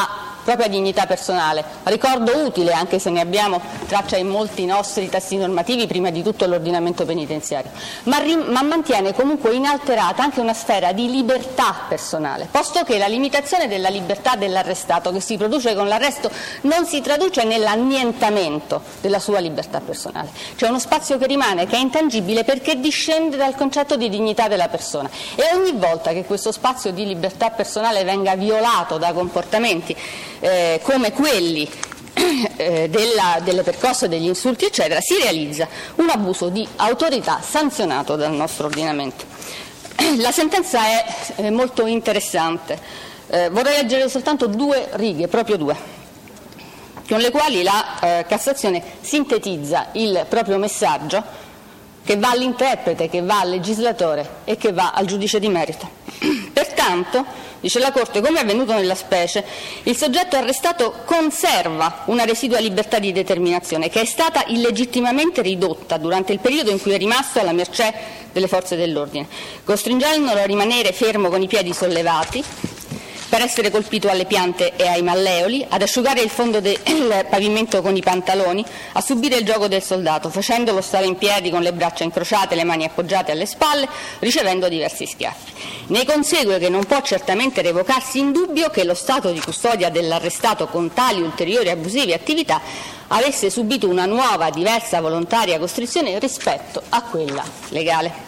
propria dignità personale. Ricordo utile, anche se ne abbiamo traccia in molti nostri testi normativi, prima di tutto l'ordinamento penitenziario, ma mantiene comunque inalterata anche una sfera di libertà personale, posto che la limitazione della libertà dell'arrestato che si produce con l'arresto non si traduce nell'annientamento della sua libertà personale. C'è uno spazio che rimane, che è intangibile perché discende dal concetto di dignità della persona, e ogni volta che questo spazio di libertà personale venga violato da comportamenti come quelli delle percosse, degli insulti eccetera, si realizza un abuso di autorità sanzionato dal nostro ordinamento. La sentenza è molto interessante, vorrei leggere soltanto 2 righe, proprio 2, con le quali la Cassazione sintetizza il proprio messaggio, che va all'interprete, che va al legislatore e che va al giudice di merito. Pertanto, dice la Corte, come è avvenuto nella specie, il soggetto arrestato conserva una residua libertà di determinazione che è stata illegittimamente ridotta durante il periodo in cui è rimasto alla mercé delle forze dell'ordine, costringendolo a rimanere fermo con i piedi sollevati per essere colpito alle piante e ai malleoli, ad asciugare il fondo del pavimento con i pantaloni, a subire il gioco del soldato, facendolo stare in piedi con le braccia incrociate, le mani appoggiate alle spalle, ricevendo diversi schiaffi. Ne consegue che non può certamente revocarsi in dubbio che lo stato di custodia dell'arrestato con tali ulteriori abusive attività avesse subito una nuova, diversa, volontaria costrizione rispetto a quella legale.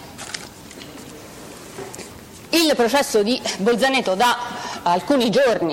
Il processo di Bolzaneto da alcuni giorni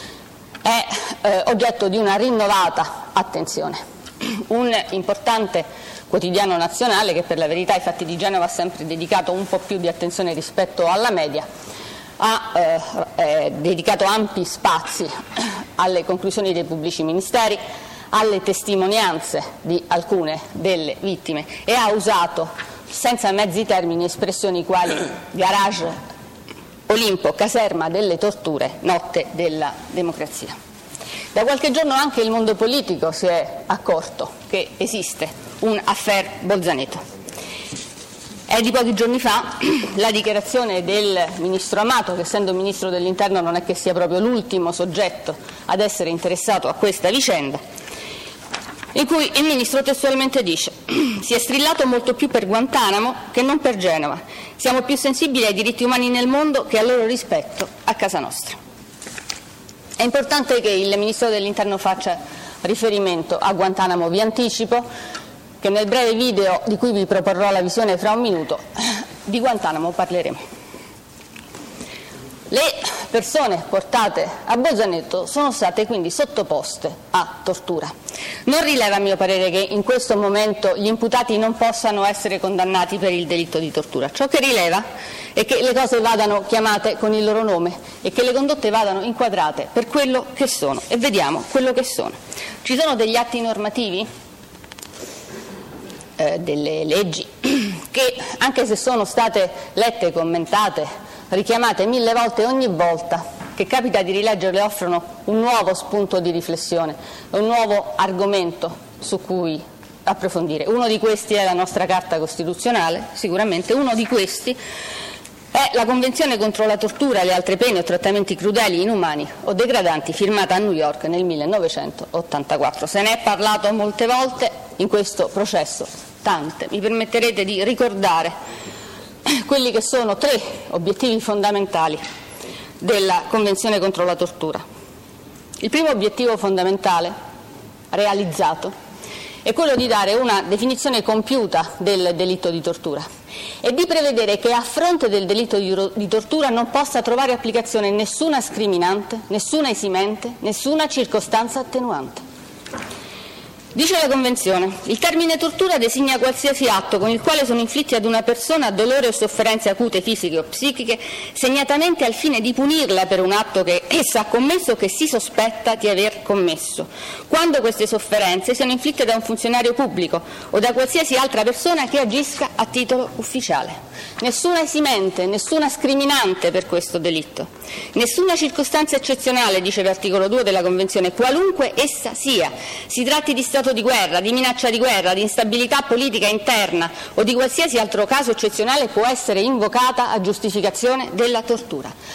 è oggetto di una rinnovata attenzione. Un importante quotidiano nazionale, che per la verità ai fatti di Genova ha sempre dedicato un po' più di attenzione rispetto alla media, ha dedicato ampi spazi alle conclusioni dei pubblici ministeri, alle testimonianze di alcune delle vittime, e ha usato senza mezzi termini espressioni quali garage, Olimpo, caserma delle torture, notte della democrazia. Da qualche giorno anche il mondo politico si è accorto che esiste un affaire Bolzaneto. È di pochi giorni fa la dichiarazione del ministro Amato, che essendo ministro dell'Interno non è che sia proprio l'ultimo soggetto ad essere interessato a questa vicenda, in cui il ministro testualmente dice: si è strillato molto più per Guantanamo che non per Genova, siamo più sensibili ai diritti umani nel mondo che al loro rispetto a casa nostra. È importante che il ministro dell'Interno faccia riferimento a Guantanamo. Vi anticipo che nel breve video di cui vi proporrò la visione fra un minuto di Guantanamo parleremo. Le persone portate a Bolzaneto sono state quindi sottoposte a tortura. Non rileva, a mio parere, che in questo momento gli imputati non possano essere condannati per il delitto di tortura. Ciò che rileva è che le cose vadano chiamate con il loro nome e che le condotte vadano inquadrate per quello che sono. E vediamo quello che sono. Ci sono degli atti normativi, delle leggi, che anche se sono state lette e commentate, richiamate 1000 volte, ogni volta che capita di rileggerle offrono un nuovo spunto di riflessione, un nuovo argomento su cui approfondire. Uno di questi è la nostra Carta Costituzionale, sicuramente. Uno di questi è la Convenzione contro la tortura e le altre pene o trattamenti crudeli, inumani o degradanti, firmata a New York nel 1984. Se ne è parlato molte volte in questo processo, tante. Mi permetterete di ricordare quelli che sono 3 obiettivi fondamentali della Convenzione contro la tortura. Il primo obiettivo fondamentale, realizzato, è quello di dare una definizione compiuta del delitto di tortura e di prevedere che a fronte del delitto di tortura non possa trovare applicazione nessuna scriminante, nessuna esimente, nessuna circostanza attenuante. Dice la Convenzione: il termine tortura designa qualsiasi atto con il quale sono inflitti ad una persona dolore o sofferenze acute fisiche o psichiche, segnatamente al fine di punirla per un atto che essa ha commesso o che si sospetta di aver commesso, quando queste sofferenze siano inflitte da un funzionario pubblico o da qualsiasi altra persona che agisca a titolo ufficiale. Nessuna esimente, nessuna scriminante per questo delitto, nessuna circostanza eccezionale, dice l'articolo 2 della Convenzione, qualunque essa sia, si tratti di stato di guerra, di minaccia di guerra, di instabilità politica interna o di qualsiasi altro caso eccezionale, può essere invocata a giustificazione della tortura.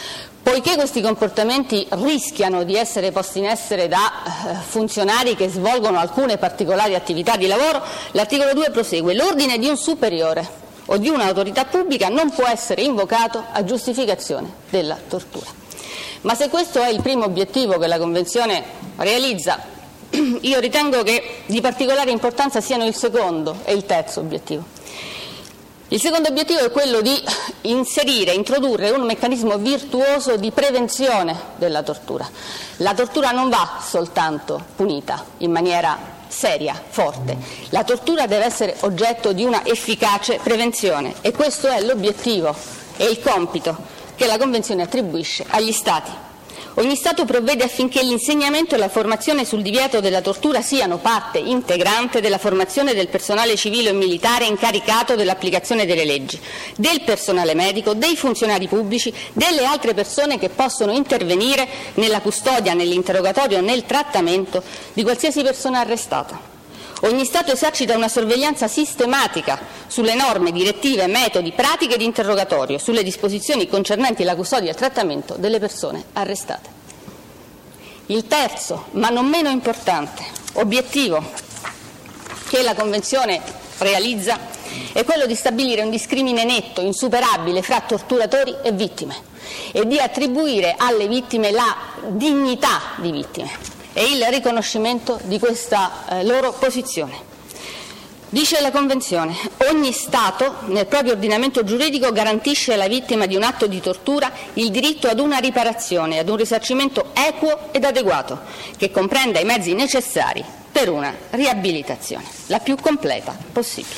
Poiché questi comportamenti rischiano di essere posti in essere da funzionari che svolgono alcune particolari attività di lavoro, l'articolo 2 prosegue: l'ordine di un superiore o di un'autorità pubblica non può essere invocato a giustificazione della tortura. Ma se questo è il primo obiettivo che la Convenzione realizza, io ritengo che di particolare importanza siano il secondo e il terzo obiettivo. Il secondo obiettivo è quello di introdurre un meccanismo virtuoso di prevenzione della tortura. La tortura non va soltanto punita in maniera seria, forte. La tortura deve essere oggetto di una efficace prevenzione e questo è l'obiettivo e il compito che la Convenzione attribuisce agli Stati. Ogni Stato provvede affinché l'insegnamento e la formazione sul divieto della tortura siano parte integrante della formazione del personale civile o militare incaricato dell'applicazione delle leggi, del personale medico, dei funzionari pubblici, delle altre persone che possono intervenire nella custodia, nell'interrogatorio, nel trattamento di qualsiasi persona arrestata. Ogni Stato esercita una sorveglianza sistematica sulle norme, direttive, metodi, pratiche di interrogatorio, sulle disposizioni concernenti la custodia e il trattamento delle persone arrestate. Il terzo, ma non meno importante, obiettivo che la Convenzione realizza è quello di stabilire un discrimine netto, insuperabile fra torturatori e vittime e di attribuire alle vittime la dignità di vittime e il riconoscimento di questa loro posizione. Dice la Convenzione: ogni Stato nel proprio ordinamento giuridico garantisce alla vittima di un atto di tortura il diritto ad una riparazione, ad un risarcimento equo ed adeguato, che comprenda i mezzi necessari per una riabilitazione la più completa possibile.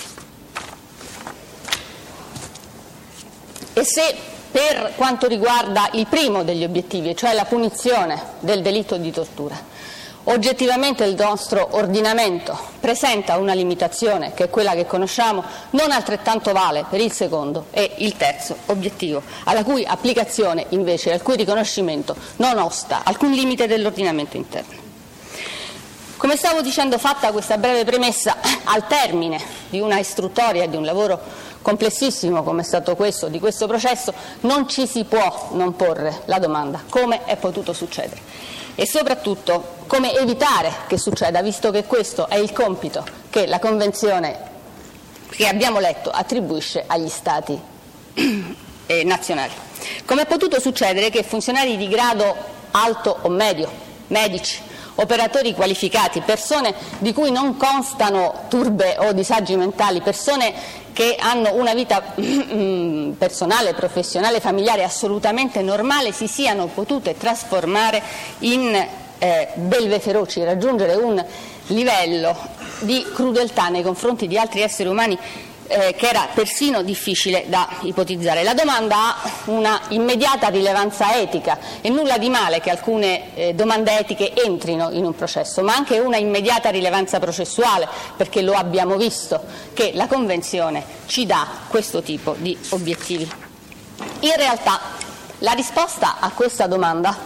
E se per quanto riguarda il primo degli obiettivi, cioè la punizione del delitto di tortura, oggettivamente il nostro ordinamento presenta una limitazione che è quella che conosciamo, non altrettanto vale per il secondo e il terzo obiettivo, alla cui applicazione invece, al cui riconoscimento non osta alcun limite dell'ordinamento interno. Come stavo dicendo, fatta questa breve premessa, al termine di una istruttoria e di un lavoro complessissimo come è stato questo, di questo processo, non ci si può non porre la domanda: come è potuto succedere? E soprattutto come evitare che succeda, visto che questo è il compito che la Convenzione che abbiamo letto attribuisce agli Stati nazionali. Come è potuto succedere che funzionari di grado alto o medio, medici, operatori qualificati, persone di cui non constano turbe o disagi mentali, persone che hanno una vita personale, professionale, familiare assolutamente normale, si siano potute trasformare in belve feroci, raggiungere un livello di crudeltà nei confronti di altri esseri umani che era persino difficile da ipotizzare. La domanda ha una immediata rilevanza etica e nulla di male che alcune domande etiche entrino in un processo, ma anche una immediata rilevanza processuale, perché lo abbiamo visto che la Convenzione ci dà questo tipo di obiettivi. In realtà la risposta a questa domanda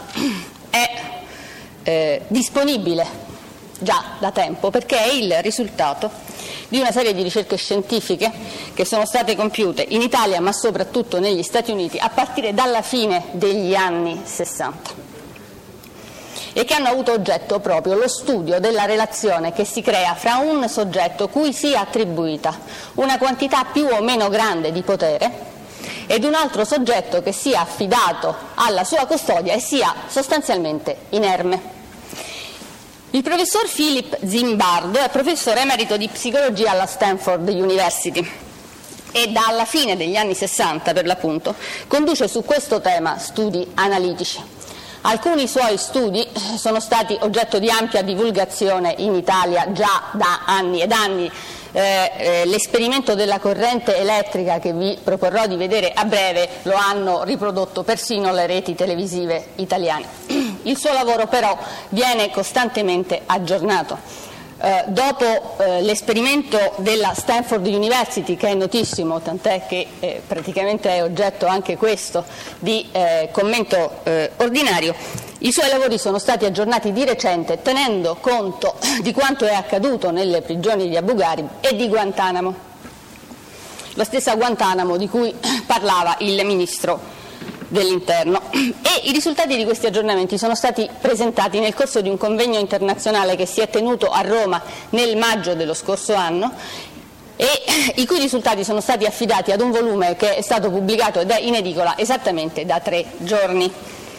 è disponibile già da tempo, perché è il risultato di una serie di ricerche scientifiche che sono state compiute in Italia ma soprattutto negli Stati Uniti a partire dalla fine degli anni 60 e che hanno avuto oggetto proprio lo studio della relazione che si crea fra un soggetto cui sia attribuita una quantità più o meno grande di potere ed un altro soggetto che sia affidato alla sua custodia e sia sostanzialmente inerme. Il professor Philip Zimbardo è professore emerito di psicologia alla Stanford University e dalla fine degli anni 60, per l'appunto, conduce su questo tema studi analitici. Alcuni suoi studi sono stati oggetto di ampia divulgazione in Italia già da anni ed anni. L'esperimento della corrente elettrica che vi proporrò di vedere a breve lo hanno riprodotto persino le reti televisive italiane. Il suo lavoro però viene costantemente aggiornato. Dopo l'esperimento della Stanford University, che è notissimo, tant'è che praticamente è oggetto anche questo di commento ordinario, i suoi lavori sono stati aggiornati di recente tenendo conto di quanto è accaduto nelle prigioni di Abu Ghraib e di Guantanamo, la stessa Guantanamo di cui parlava il ministro dell'Interno, e i risultati di questi aggiornamenti sono stati presentati nel corso di un convegno internazionale che si è tenuto a Roma nel maggio dello scorso anno, e i cui risultati sono stati affidati ad un volume che è stato pubblicato ed è in edicola esattamente da 3 giorni.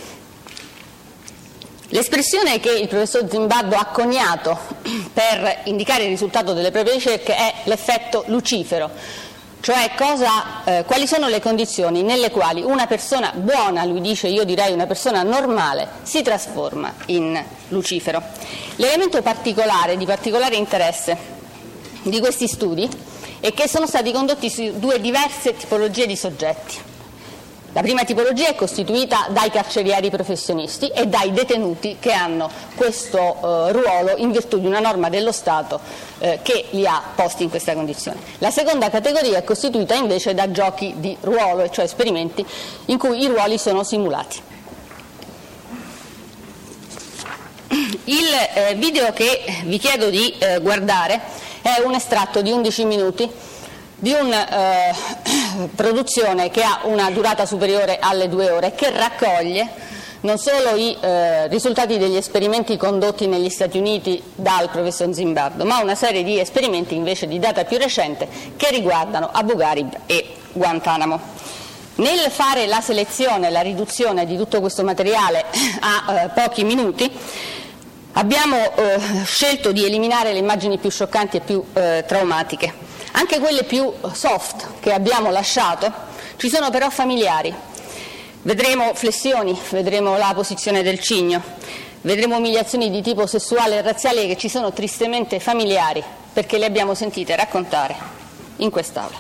L'espressione che il professor Zimbardo ha coniato per indicare il risultato delle proprie ricerche è l'effetto lucifero, cioè quali sono le condizioni nelle quali una persona buona, lui dice, io direi una persona normale, si trasforma in lucifero. L'elemento particolare, di particolare interesse di questi studi è che sono stati condotti su 2 diverse tipologie di soggetti. La prima tipologia è costituita dai carcerieri professionisti e dai detenuti che hanno questo ruolo in virtù di una norma dello Stato che li ha posti in questa condizione. La seconda categoria è costituita invece da giochi di ruolo, cioè esperimenti in cui i ruoli sono simulati. Il video che vi chiedo di guardare è un estratto di 11 minuti di una produzione che ha una durata superiore alle 2 ore, che raccoglie non solo i risultati degli esperimenti condotti negli Stati Uniti dal professor Zimbardo, ma una serie di esperimenti invece di data più recente che riguardano Abu Ghraib e Guantanamo. Nel fare la selezione, la riduzione di tutto questo materiale a pochi minuti, abbiamo scelto di eliminare le immagini più scioccanti e più traumatiche. Anche quelle più soft che abbiamo lasciato ci sono però familiari. Vedremo flessioni, vedremo la posizione del cigno, vedremo umiliazioni di tipo sessuale e razziale che ci sono tristemente familiari perché le abbiamo sentite raccontare in quest'Aula.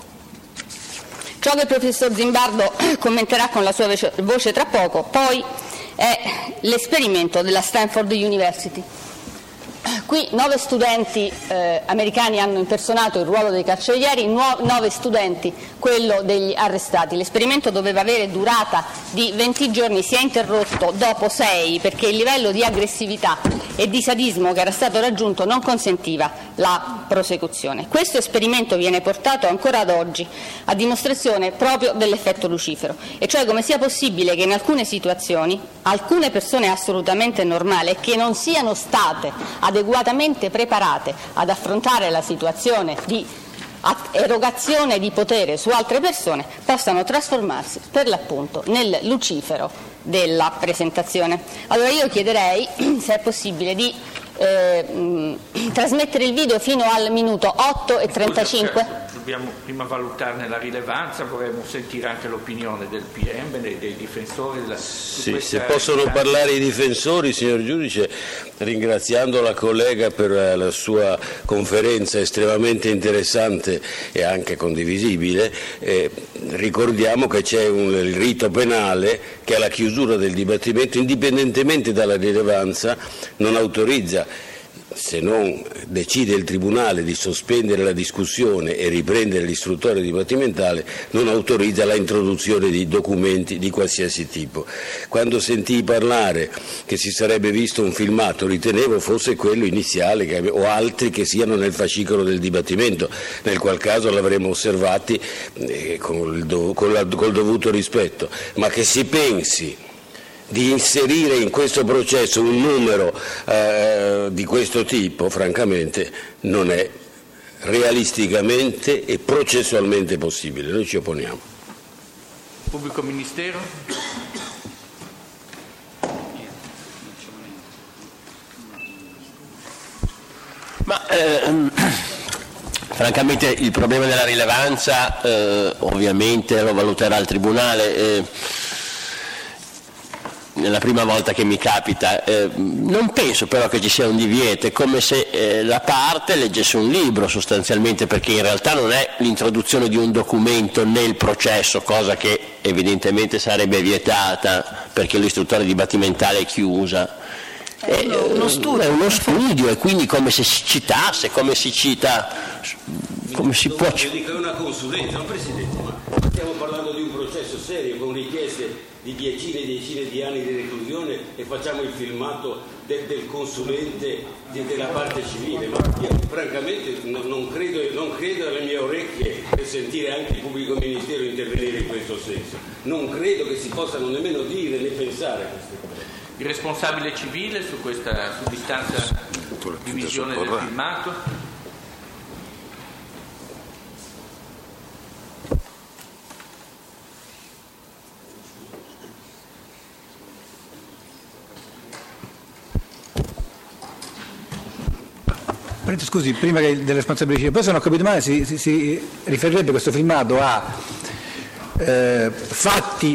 Ciò che il professor Zimbardo commenterà con la sua voce tra poco poi è l'esperimento della Stanford University. Qui 9 studenti americani hanno impersonato il ruolo dei carcerieri, 9 studenti quello degli arrestati. L'esperimento doveva avere durata di 20 giorni, si è interrotto dopo 6 perché il livello di aggressività e di sadismo che era stato raggiunto non consentiva la prosecuzione. Questo esperimento viene portato ancora ad oggi a dimostrazione proprio dell'effetto lucifero, e cioè come sia possibile che in alcune situazioni alcune persone assolutamente normali che non siano state adeguatamente preparate ad affrontare la situazione di erogazione di potere su altre persone possano trasformarsi per l'appunto nel lucifero della presentazione. Allora io chiederei, se è possibile, di trasmettere il video fino al minuto 8:35. Dobbiamo prima valutarne la rilevanza, vorremmo sentire anche l'opinione del PM, dei difensori. Sì, se possono parlare i difensori, signor Giudice, ringraziando la collega per la sua conferenza estremamente interessante e anche condivisibile, ricordiamo che c'è il rito penale che alla chiusura del dibattimento, indipendentemente dalla rilevanza, non autorizza, se non decide il Tribunale di sospendere la discussione e riprendere l'istruttoria dibattimentale, non autorizza la introduzione di documenti di qualsiasi tipo. Quando sentii parlare che si sarebbe visto un filmato, ritenevo fosse quello iniziale o altri che siano nel fascicolo del dibattimento, nel qual caso l'avremmo osservati col dovuto rispetto, ma che si pensi di inserire in questo processo un numero di questo tipo, francamente non è realisticamente e processualmente possibile. Noi ci opponiamo. Pubblico Ministero. Francamente il problema della rilevanza ovviamente lo valuterà il Tribunale. Nella prima volta che mi capita, non penso però che ci sia un divieto, è come se la parte leggesse un libro sostanzialmente, perché in realtà non è l'introduzione di un documento nel processo, cosa che evidentemente sarebbe vietata perché l'istruttoria dibattimentale è chiusa. È uno studio, e quindi come se si citasse, come si cita, come si può. Io dico, è una consulenza, no, Presidente, ma stiamo parlando di un processo serio con richieste di decine e decine di anni di reclusione e facciamo il filmato del consulente della parte civile, ma io francamente non credo alle mie orecchie per sentire anche il pubblico ministero intervenire in questo senso. Non credo che si possano nemmeno dire né pensare a queste cose. Il responsabile civile su quest'istanza di visione del filmato? Scusi, prima che delle responsabilità, poi se non ho capito male si riferirebbe questo filmato a fatti,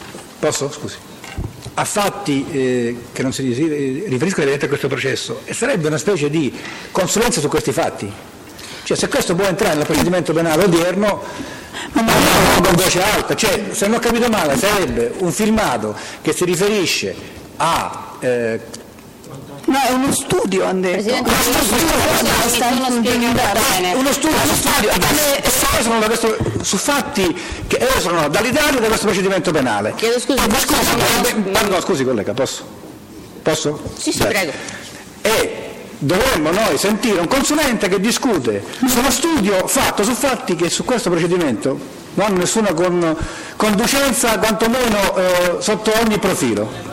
a fatti che non si riferiscono evidentemente a questo processo, e sarebbe una specie di consulenza su questi fatti. Cioè, se questo può entrare nel procedimento penale odierno, con voce alta, cioè, se non ho capito male, sarebbe un filmato che si riferisce a no, è uno studio, hanno detto. Presidente, uno studio su fatti che esulano dall'Italia da questo procedimento penale. Chiedo scusa. Scusi collega, posso? Sì, prego. E dovremmo noi sentire un consulente che discute su uno studio fatto su fatti che su questo procedimento non hanno nessuna conducenza, quantomeno sotto ogni profilo.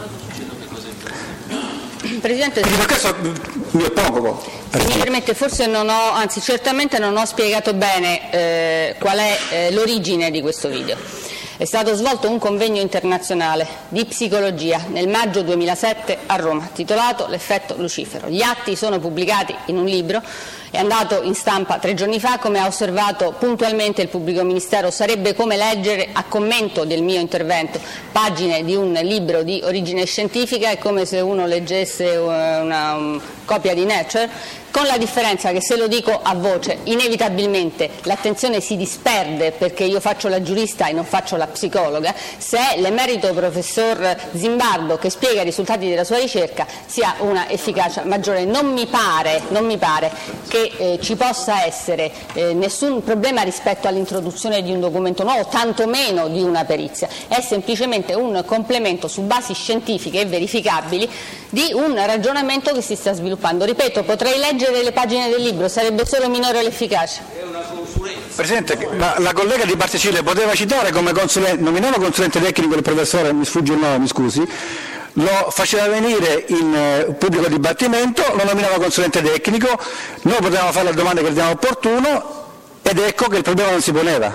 Presidente, per questo mi oppongo. Se mi permette, forse certamente non ho spiegato bene qual è l'origine di questo video. È stato svolto un convegno internazionale di psicologia nel maggio 2007 a Roma, titolato L'effetto Lucifero. Gli atti sono pubblicati in un libro, è andato in stampa 3 giorni fa, come ha osservato puntualmente il pubblico ministero. Sarebbe come leggere, a commento del mio intervento, pagine di un libro di origine scientifica, è come se uno leggesse una copia di Nature, con la differenza che, se lo dico a voce, inevitabilmente l'attenzione si disperde, perché io faccio la giurista e non faccio la psicologa. Se l'emerito professor Zimbardo, che spiega i risultati della sua ricerca, sia una efficacia maggiore. Non mi pare che ci possa essere nessun problema rispetto all'introduzione di un documento nuovo, tantomeno di una perizia. È semplicemente un complemento su basi scientifiche e verificabili di un ragionamento che si sta sviluppando. Ripeto, potrei leggere le pagine del libro, sarebbe solo minore l'efficacia. Presidente, ma la collega di Parte Civile poteva citare come consulente, nominava consulente tecnico il professore, mi sfugge il nome, mi scusi, lo faceva venire in pubblico dibattimento, lo nominava consulente tecnico, noi potevamo fare le domande che riteniamo opportuno, ed ecco che il problema non si poneva.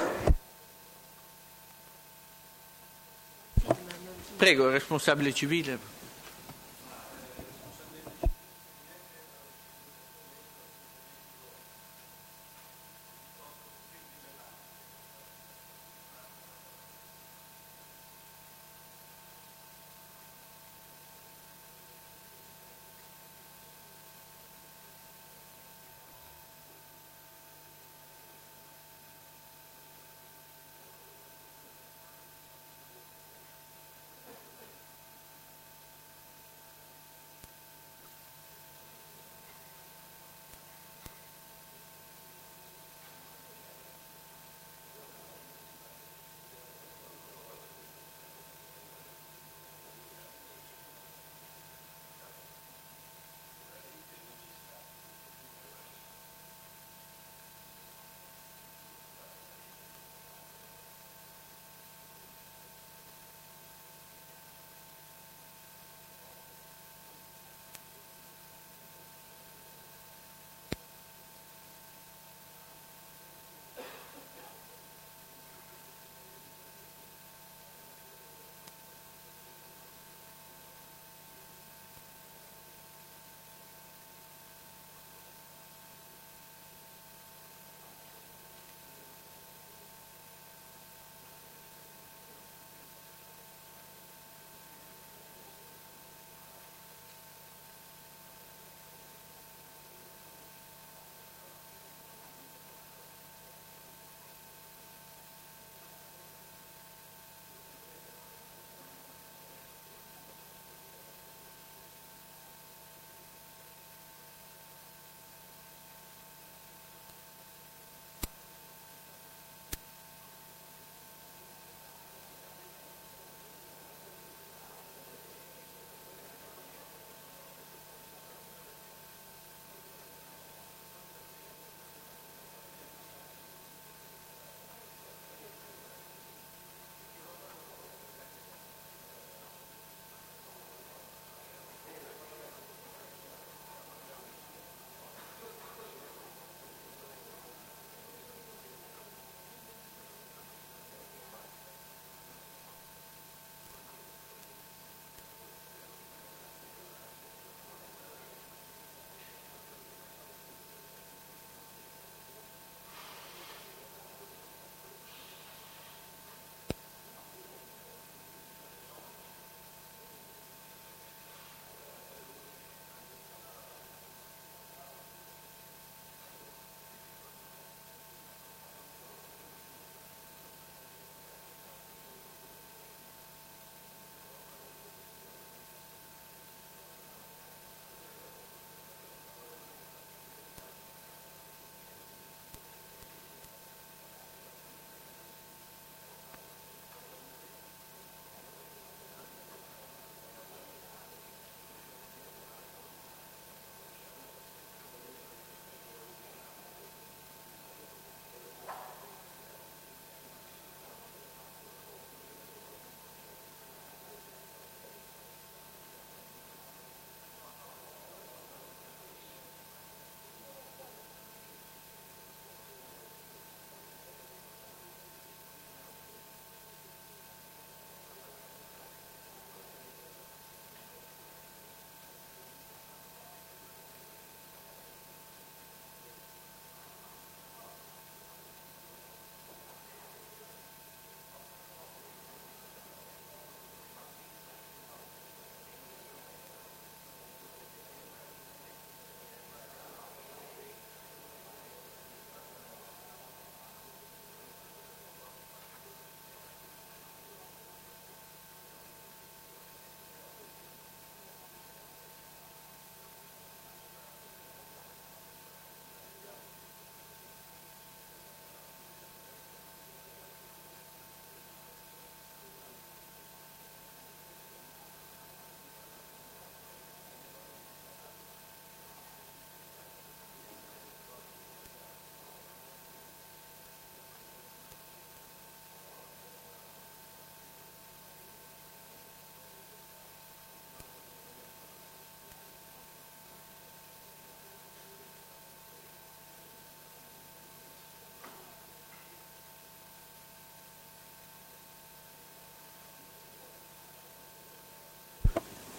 Prego, responsabile civile.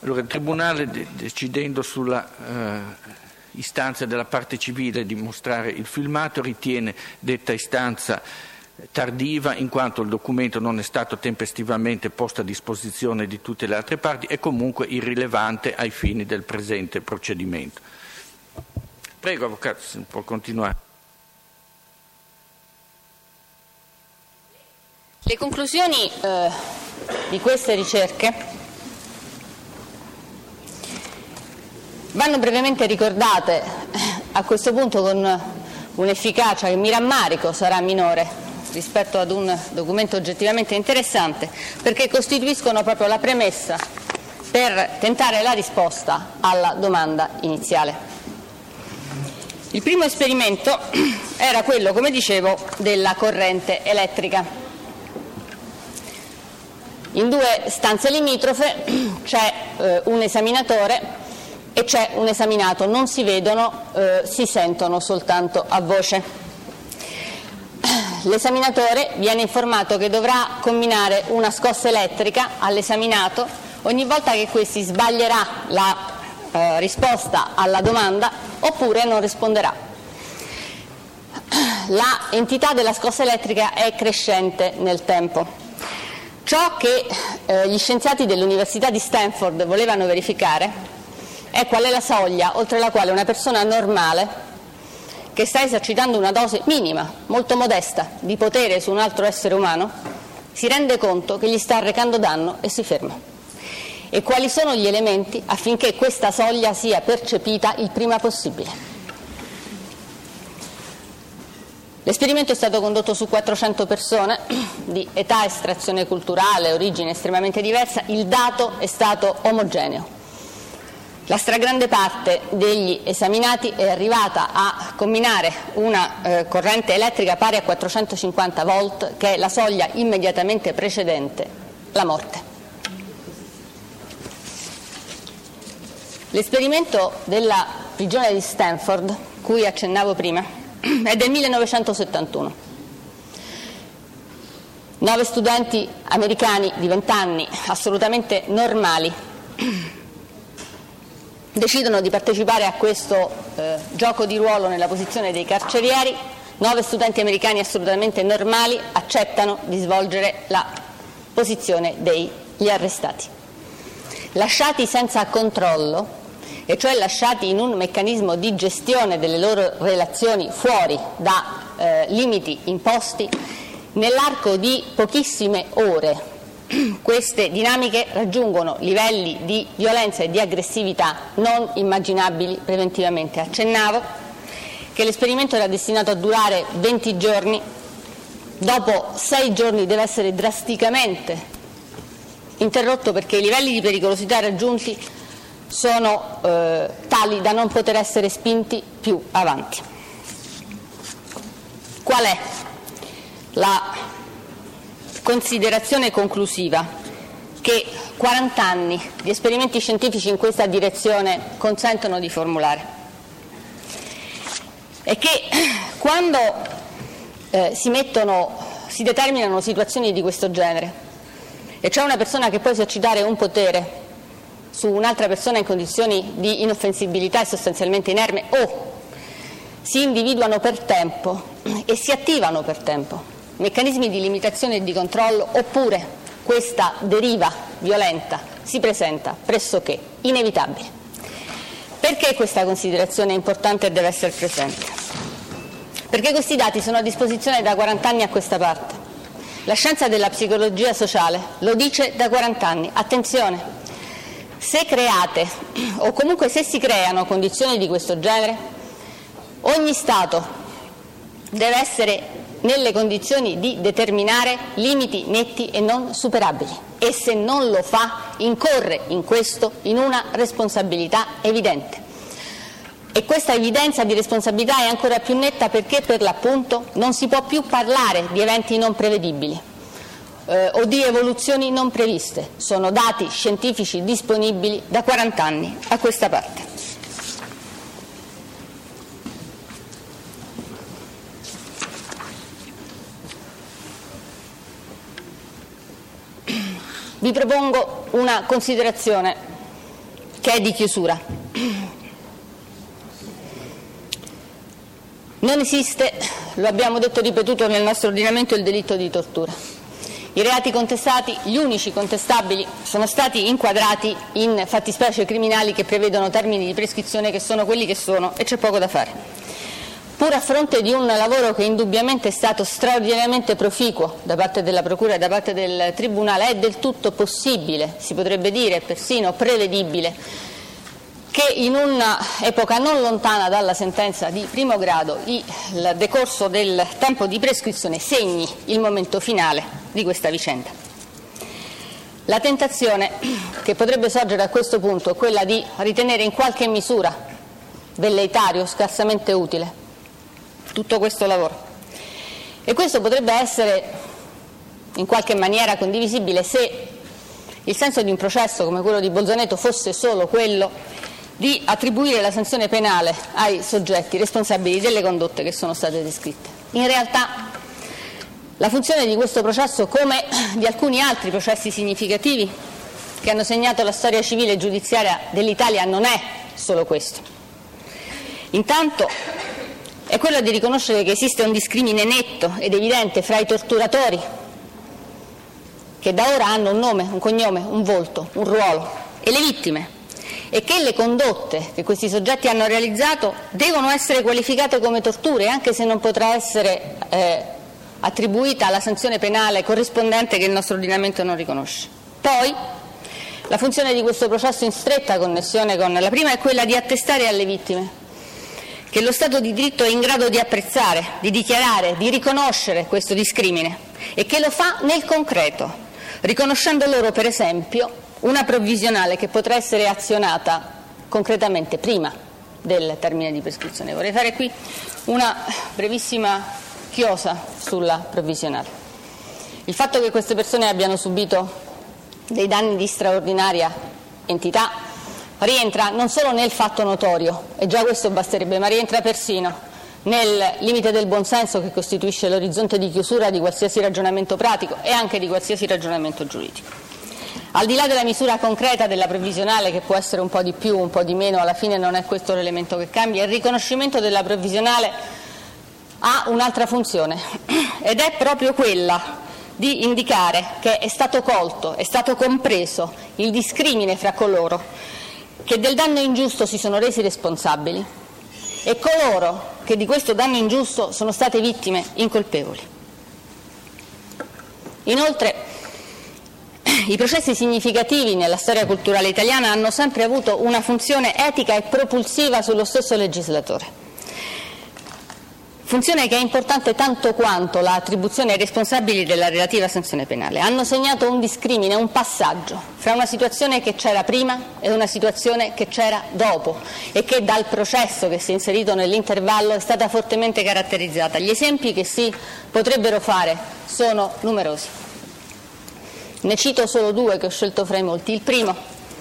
Allora, il Tribunale, decidendo sulla istanza della parte civile di mostrare il filmato, ritiene detta istanza tardiva in quanto il documento non è stato tempestivamente posto a disposizione di tutte le altre parti e comunque irrilevante ai fini del presente procedimento. Prego, Avvocato, se può continuare. Le conclusioni di queste ricerche vanno brevemente ricordate a questo punto con un'efficacia che mi rammarico sarà minore rispetto ad un documento oggettivamente interessante, perché costituiscono proprio la premessa per tentare la risposta alla domanda iniziale. Il primo esperimento era quello, come dicevo, della corrente elettrica. In 2 stanze limitrofe c'è un esaminatore e c'è un esaminato, non si vedono, si sentono soltanto a voce. L'esaminatore viene informato che dovrà combinare una scossa elettrica all'esaminato ogni volta che questi sbaglierà la risposta alla domanda oppure non risponderà. La entità della scossa elettrica è crescente nel tempo. Ciò che gli scienziati dell'Università di Stanford volevano verificare è qual è la soglia oltre la quale una persona normale che sta esercitando una dose minima, molto modesta, di potere su un altro essere umano, si rende conto che gli sta arrecando danno e si ferma. E quali sono gli elementi affinché questa soglia sia percepita il prima possibile? L'esperimento è stato condotto su 400 persone di età, estrazione culturale, origine estremamente diversa. Il dato è stato omogeneo. La stragrande parte degli esaminati è arrivata a combinare una corrente elettrica pari a 450 volt, che è la soglia immediatamente precedente la morte. L'esperimento della prigione di Stanford, cui accennavo prima, è del 1971. 9 studenti americani di 20 anni, assolutamente normali, decidono di partecipare a questo gioco di ruolo nella posizione dei carcerieri. 9 studenti americani assolutamente normali accettano di svolgere la posizione degli arrestati. Lasciati senza controllo, e cioè lasciati in un meccanismo di gestione delle loro relazioni fuori da limiti imposti, nell'arco di pochissime ore queste dinamiche raggiungono livelli di violenza e di aggressività non immaginabili preventivamente. Accennavo che l'esperimento era destinato a durare 20 giorni, dopo 6 giorni deve essere drasticamente interrotto perché i livelli di pericolosità raggiunti sono tali da non poter essere spinti più avanti. Qual è la considerazione conclusiva che 40 anni di esperimenti scientifici in questa direzione consentono di formulare? È che quando si determinano situazioni di questo genere e c'è una persona che può esercitare un potere su un'altra persona in condizioni di inoffensibilità e sostanzialmente inerme, o si individuano per tempo e si attivano per tempo meccanismi di limitazione e di controllo, oppure questa deriva violenta si presenta pressoché inevitabile. Perché questa considerazione è importante e deve essere presente? Perché questi dati sono a disposizione da 40 anni a questa parte. La scienza della psicologia sociale lo dice da 40 anni. Attenzione, se create, o comunque se si creano condizioni di questo genere, ogni Stato deve essere nelle condizioni di determinare limiti netti e non superabili, e se non lo fa incorre in questo in una responsabilità evidente. E questa evidenza di responsabilità è ancora più netta perché per l'appunto non si può più parlare di eventi non prevedibili o di evoluzioni non previste. Sono dati scientifici disponibili da 40 anni a questa parte. Vi propongo una considerazione che è di chiusura. Non esiste, lo abbiamo detto e ripetuto nel nostro ordinamento, il delitto di tortura. I reati contestati, gli unici contestabili, sono stati inquadrati in fattispecie criminali che prevedono termini di prescrizione che sono quelli che sono e c'è poco da fare. Pur a fronte di un lavoro che indubbiamente è stato straordinariamente proficuo da parte della Procura e da parte del Tribunale, è del tutto possibile, si potrebbe dire persino prevedibile, che in un'epoca non lontana dalla sentenza di primo grado il decorso del tempo di prescrizione segni il momento finale di questa vicenda. La tentazione che potrebbe sorgere a questo punto è quella di ritenere in qualche misura velleitario, scarsamente utile, tutto questo lavoro. E questo potrebbe essere in qualche maniera condivisibile se il senso di un processo come quello di Bolzaneto fosse solo quello di attribuire la sanzione penale ai soggetti responsabili delle condotte che sono state descritte. In realtà la funzione di questo processo, come di alcuni altri processi significativi che hanno segnato la storia civile e giudiziaria dell'Italia, non è solo questo. Intanto è quello di riconoscere che esiste un discrimine netto ed evidente fra i torturatori, che da ora hanno un nome, un cognome, un volto, un ruolo, e le vittime, e che le condotte che questi soggetti hanno realizzato devono essere qualificate come torture, anche se non potrà essere attribuita la sanzione penale corrispondente che il nostro ordinamento non riconosce. Poi la funzione di questo processo in stretta connessione con la prima è quella di attestare alle vittime che lo Stato di diritto è in grado di apprezzare, di dichiarare, di riconoscere questo discrimine e che lo fa nel concreto, riconoscendo loro per esempio una provvisionale che potrà essere azionata concretamente prima del termine di prescrizione. Vorrei fare qui una brevissima chiosa sulla provvisionale. Il fatto che queste persone abbiano subito dei danni di straordinaria entità rientra non solo nel fatto notorio, e già questo basterebbe, ma rientra persino nel limite del buonsenso che costituisce l'orizzonte di chiusura di qualsiasi ragionamento pratico e anche di qualsiasi ragionamento giuridico. Al di là della misura concreta della provvisionale, che può essere un po' di più, un po' di meno, alla fine non è questo l'elemento che cambia, il riconoscimento della provvisionale ha un'altra funzione ed è proprio quella di indicare che è stato colto, è stato compreso il discrimine fra coloro che del danno ingiusto si sono resi responsabili e coloro che di questo danno ingiusto sono state vittime incolpevoli. Inoltre, i processi significativi nella storia culturale italiana hanno sempre avuto una funzione etica e propulsiva sullo stesso legislatore. Funzione che è importante tanto quanto l'attribuzione ai responsabili della relativa sanzione penale. Hanno segnato un discrimine, un passaggio fra una situazione che c'era prima e una situazione che c'era dopo e che dal processo che si è inserito nell'intervallo è stata fortemente caratterizzata. Gli esempi che si potrebbero fare sono numerosi. Ne cito solo due che ho scelto fra i molti. Il primo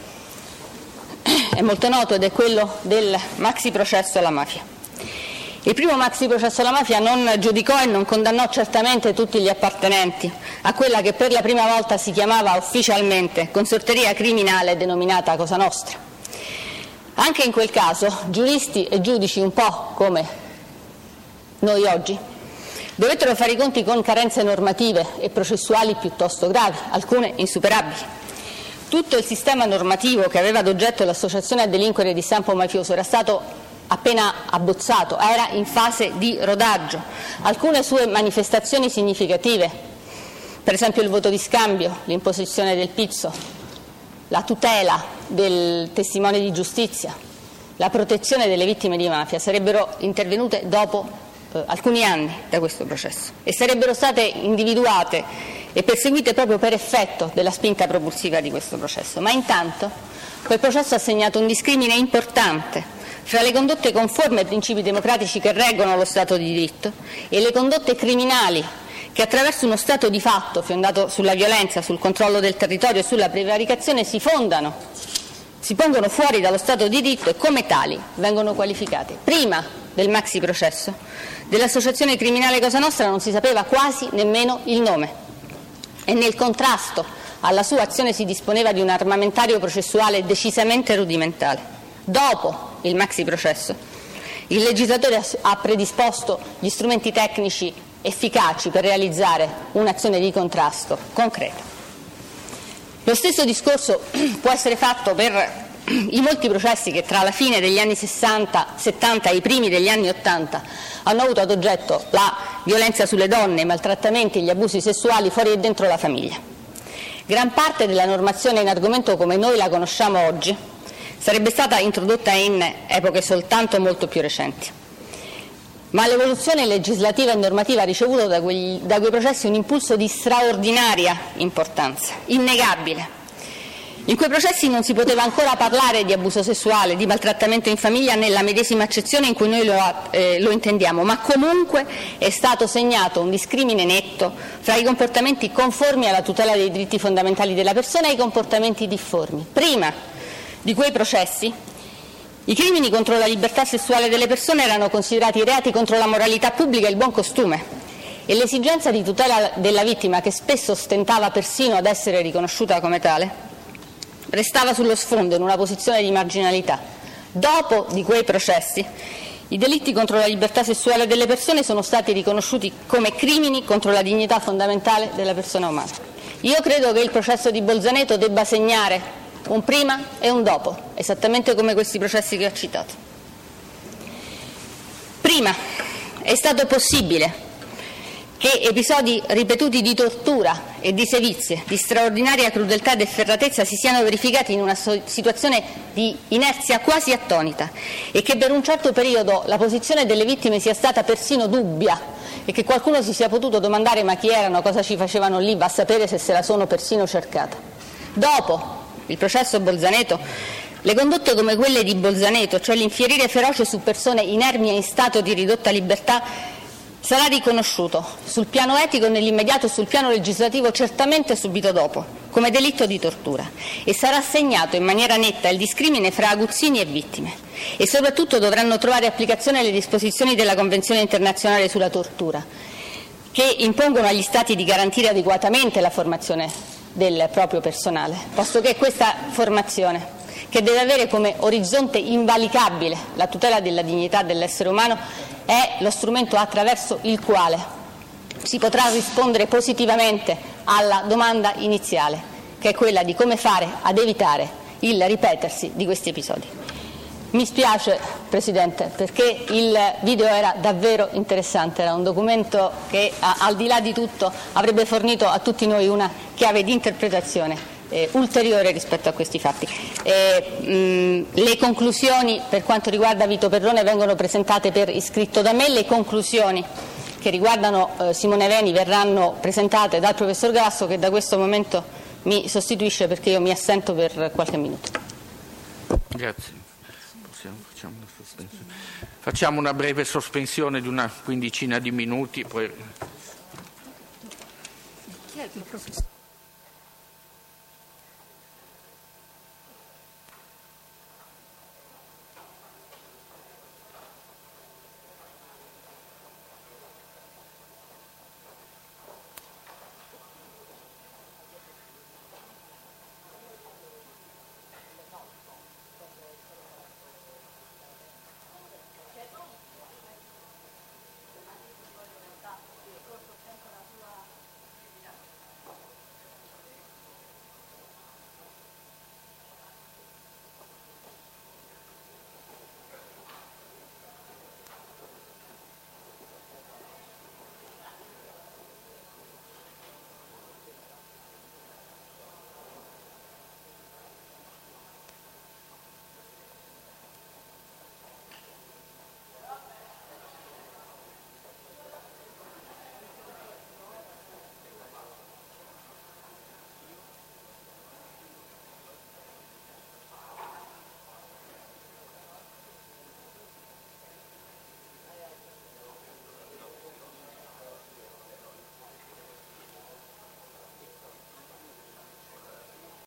è molto noto ed è quello del maxi processo alla mafia. Il primo maxi processo alla mafia non giudicò e non condannò certamente tutti gli appartenenti a quella che per la prima volta si chiamava ufficialmente consorteria criminale denominata Cosa Nostra. Anche in quel caso giuristi e giudici, un po' come noi oggi, dovettero fare i conti con carenze normative e processuali piuttosto gravi, alcune insuperabili. Tutto il sistema normativo che aveva ad oggetto l'associazione a delinquere di stampo mafioso era stato appena abbozzato, era in fase di rodaggio. Alcune sue manifestazioni significative, per esempio il voto di scambio, l'imposizione del pizzo, la tutela del testimone di giustizia, la protezione delle vittime di mafia, sarebbero intervenute dopo alcuni anni da questo processo e sarebbero state individuate e perseguite proprio per effetto della spinta propulsiva di questo processo. Ma intanto quel processo ha segnato un discrimine importante fra le condotte conformi ai principi democratici che reggono lo Stato di diritto e le condotte criminali che attraverso uno Stato di fatto fondato sulla violenza, sul controllo del territorio e sulla prevaricazione si pongono fuori dallo Stato di diritto e come tali vengono qualificate. Prima del maxi processo dell'associazione criminale Cosa Nostra non si sapeva quasi nemmeno il nome e nel contrasto alla sua azione si disponeva di un armamentario processuale decisamente rudimentale. Dopo il maxi processo, il legislatore ha predisposto gli strumenti tecnici efficaci per realizzare un'azione di contrasto concreta. Lo stesso discorso può essere fatto per i molti processi che tra la fine degli anni 60-70 e i primi degli anni 80 hanno avuto ad oggetto la violenza sulle donne, i maltrattamenti e gli abusi sessuali fuori e dentro la famiglia. Gran parte della normazione in argomento come noi la conosciamo oggi sarebbe stata introdotta in epoche soltanto molto più recenti. Ma l'evoluzione legislativa e normativa ha ricevuto da quei processi un impulso di straordinaria importanza, innegabile. In quei processi non si poteva ancora parlare di abuso sessuale, di maltrattamento in famiglia nella medesima accezione in cui noi lo intendiamo, ma comunque è stato segnato un discrimine netto fra i comportamenti conformi alla tutela dei diritti fondamentali della persona e i comportamenti difformi. Prima di quei processi, i crimini contro la libertà sessuale delle persone erano considerati reati contro la moralità pubblica e il buon costume, e l'esigenza di tutela della vittima, che spesso stentava persino ad essere riconosciuta come tale, restava sullo sfondo in una posizione di marginalità. Dopo di quei processi, i delitti contro la libertà sessuale delle persone sono stati riconosciuti come crimini contro la dignità fondamentale della persona umana. Io credo che il processo di Bolzaneto debba segnare un prima e un dopo, esattamente come questi processi che ho citato. Prima è stato possibile che episodi ripetuti di tortura e di sevizie, di straordinaria crudeltà ed efferatezza si siano verificati in una situazione di inerzia quasi attonita, e che per un certo periodo la posizione delle vittime sia stata persino dubbia, e che qualcuno si sia potuto domandare ma chi erano, cosa ci facevano lì, va a sapere se se la sono persino cercata. Dopo il processo Bolzaneto, le condotte come quelle di Bolzaneto, cioè l'infierire feroce su persone inermi e in stato di ridotta libertà, sarà riconosciuto sul piano etico nell'immediato e sul piano legislativo certamente subito dopo, come delitto di tortura, e sarà segnato in maniera netta il discrimine fra aguzzini e vittime, e soprattutto dovranno trovare applicazione le disposizioni della Convenzione internazionale sulla tortura, che impongono agli Stati di garantire adeguatamente la formazione del proprio personale, posto che questa formazione, che deve avere come orizzonte invalicabile la tutela della dignità dell'essere umano, è lo strumento attraverso il quale si potrà rispondere positivamente alla domanda iniziale, che è quella di come fare ad evitare il ripetersi di questi episodi. Mi spiace, Presidente, perché il video era davvero interessante, era un documento che al di là di tutto avrebbe fornito a tutti noi una chiave di interpretazione ulteriore rispetto a questi fatti. Le conclusioni per quanto riguarda Vito Perrone vengono presentate per iscritto da me, le conclusioni che riguardano Simone Veni verranno presentate dal professor Grasso, che da questo momento mi sostituisce perché io mi assento per qualche minuto. Grazie. Facciamo una breve sospensione di una quindicina di minuti. Poi... Chi è il professore?